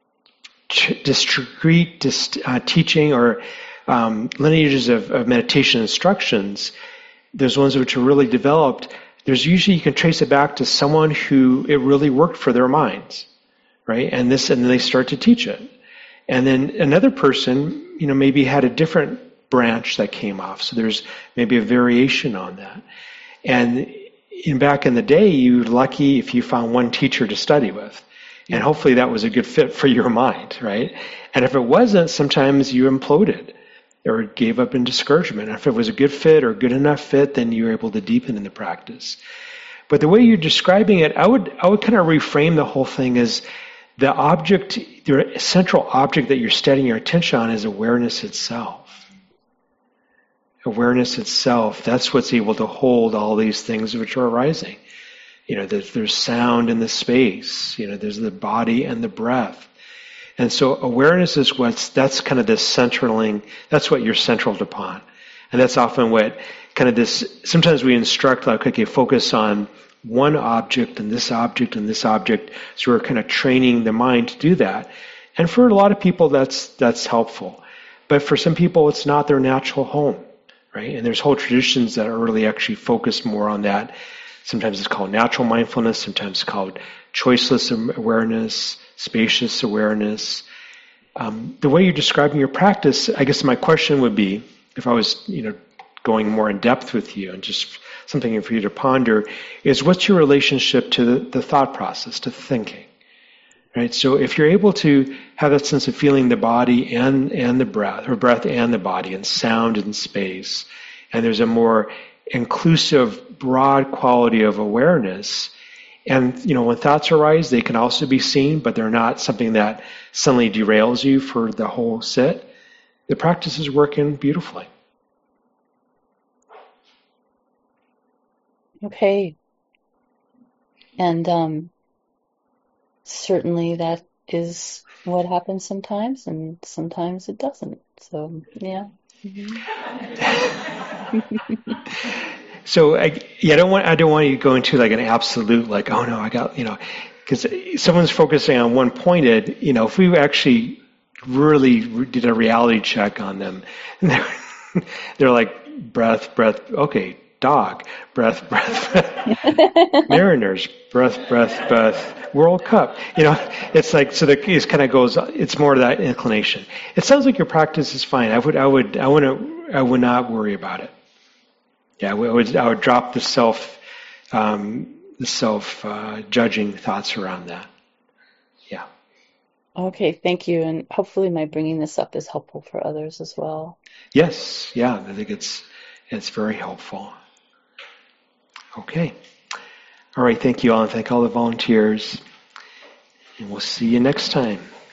discrete teaching or lineages of meditation instructions, there's ones which are really developed. There's usually, you can trace it back to someone who it really worked for their minds, right? And then they start to teach it. And then another person, maybe had a different branch that came off. So there's maybe a variation on that. And back in the day, you were lucky if you found one teacher to study with. And hopefully that was a good fit for your mind, right? And if it wasn't, sometimes you imploded or gave up in discouragement. And if it was a good fit or good enough fit, then you were able to deepen in the practice. But the way you're describing it, I would kind of reframe the whole thing as the object, the central object that you're steadying your attention on is awareness itself. Awareness itself, that's what's able to hold all these things which are arising. There's sound in the space, there's the body and the breath. And so awareness is that's kind of this centraling, that's what you're central upon. And that's often what kind of this, sometimes we instruct like, okay, focus on one object and this object and this object. So we're kind of training the mind to do that. And for a lot of people, that's helpful. But for some people, it's not their natural home, right? And there's whole traditions that are really actually focused more on that. Sometimes it's called natural mindfulness, sometimes it's called choiceless awareness, spacious awareness. The way you're describing your practice, I guess my question would be, if I was, going more in depth with you and just something for you to ponder, is what's your relationship to the thought process, to thinking, right? So if you're able to have that sense of feeling the body and the breath, or breath and the body, and sound and space, and there's a more inclusive, broad quality of awareness. And, when thoughts arise, they can also be seen, but they're not something that suddenly derails you for the whole sit. The practice is working beautifully. Okay. And certainly that is what happens sometimes, and sometimes it doesn't. So, yeah. So I don't want you to go into like an absolute, like, oh no, I got, because someone's focusing on one pointed, if we actually really did a reality check on them, and they're like, breath, okay, dog, breath, breath, breath. Mariners, breath, breath, breath. World Cup. It's like, so it kind of goes, it's more that inclination. It sounds like your practice is fine. I would not worry about it. Yeah, I would drop the self judging thoughts around that. Yeah. Okay, thank you. And hopefully my bringing this up is helpful for others as well. Yes. Yeah. I think it's very helpful. Okay. All right. Thank you all, and thank all the volunteers. And we'll see you next time.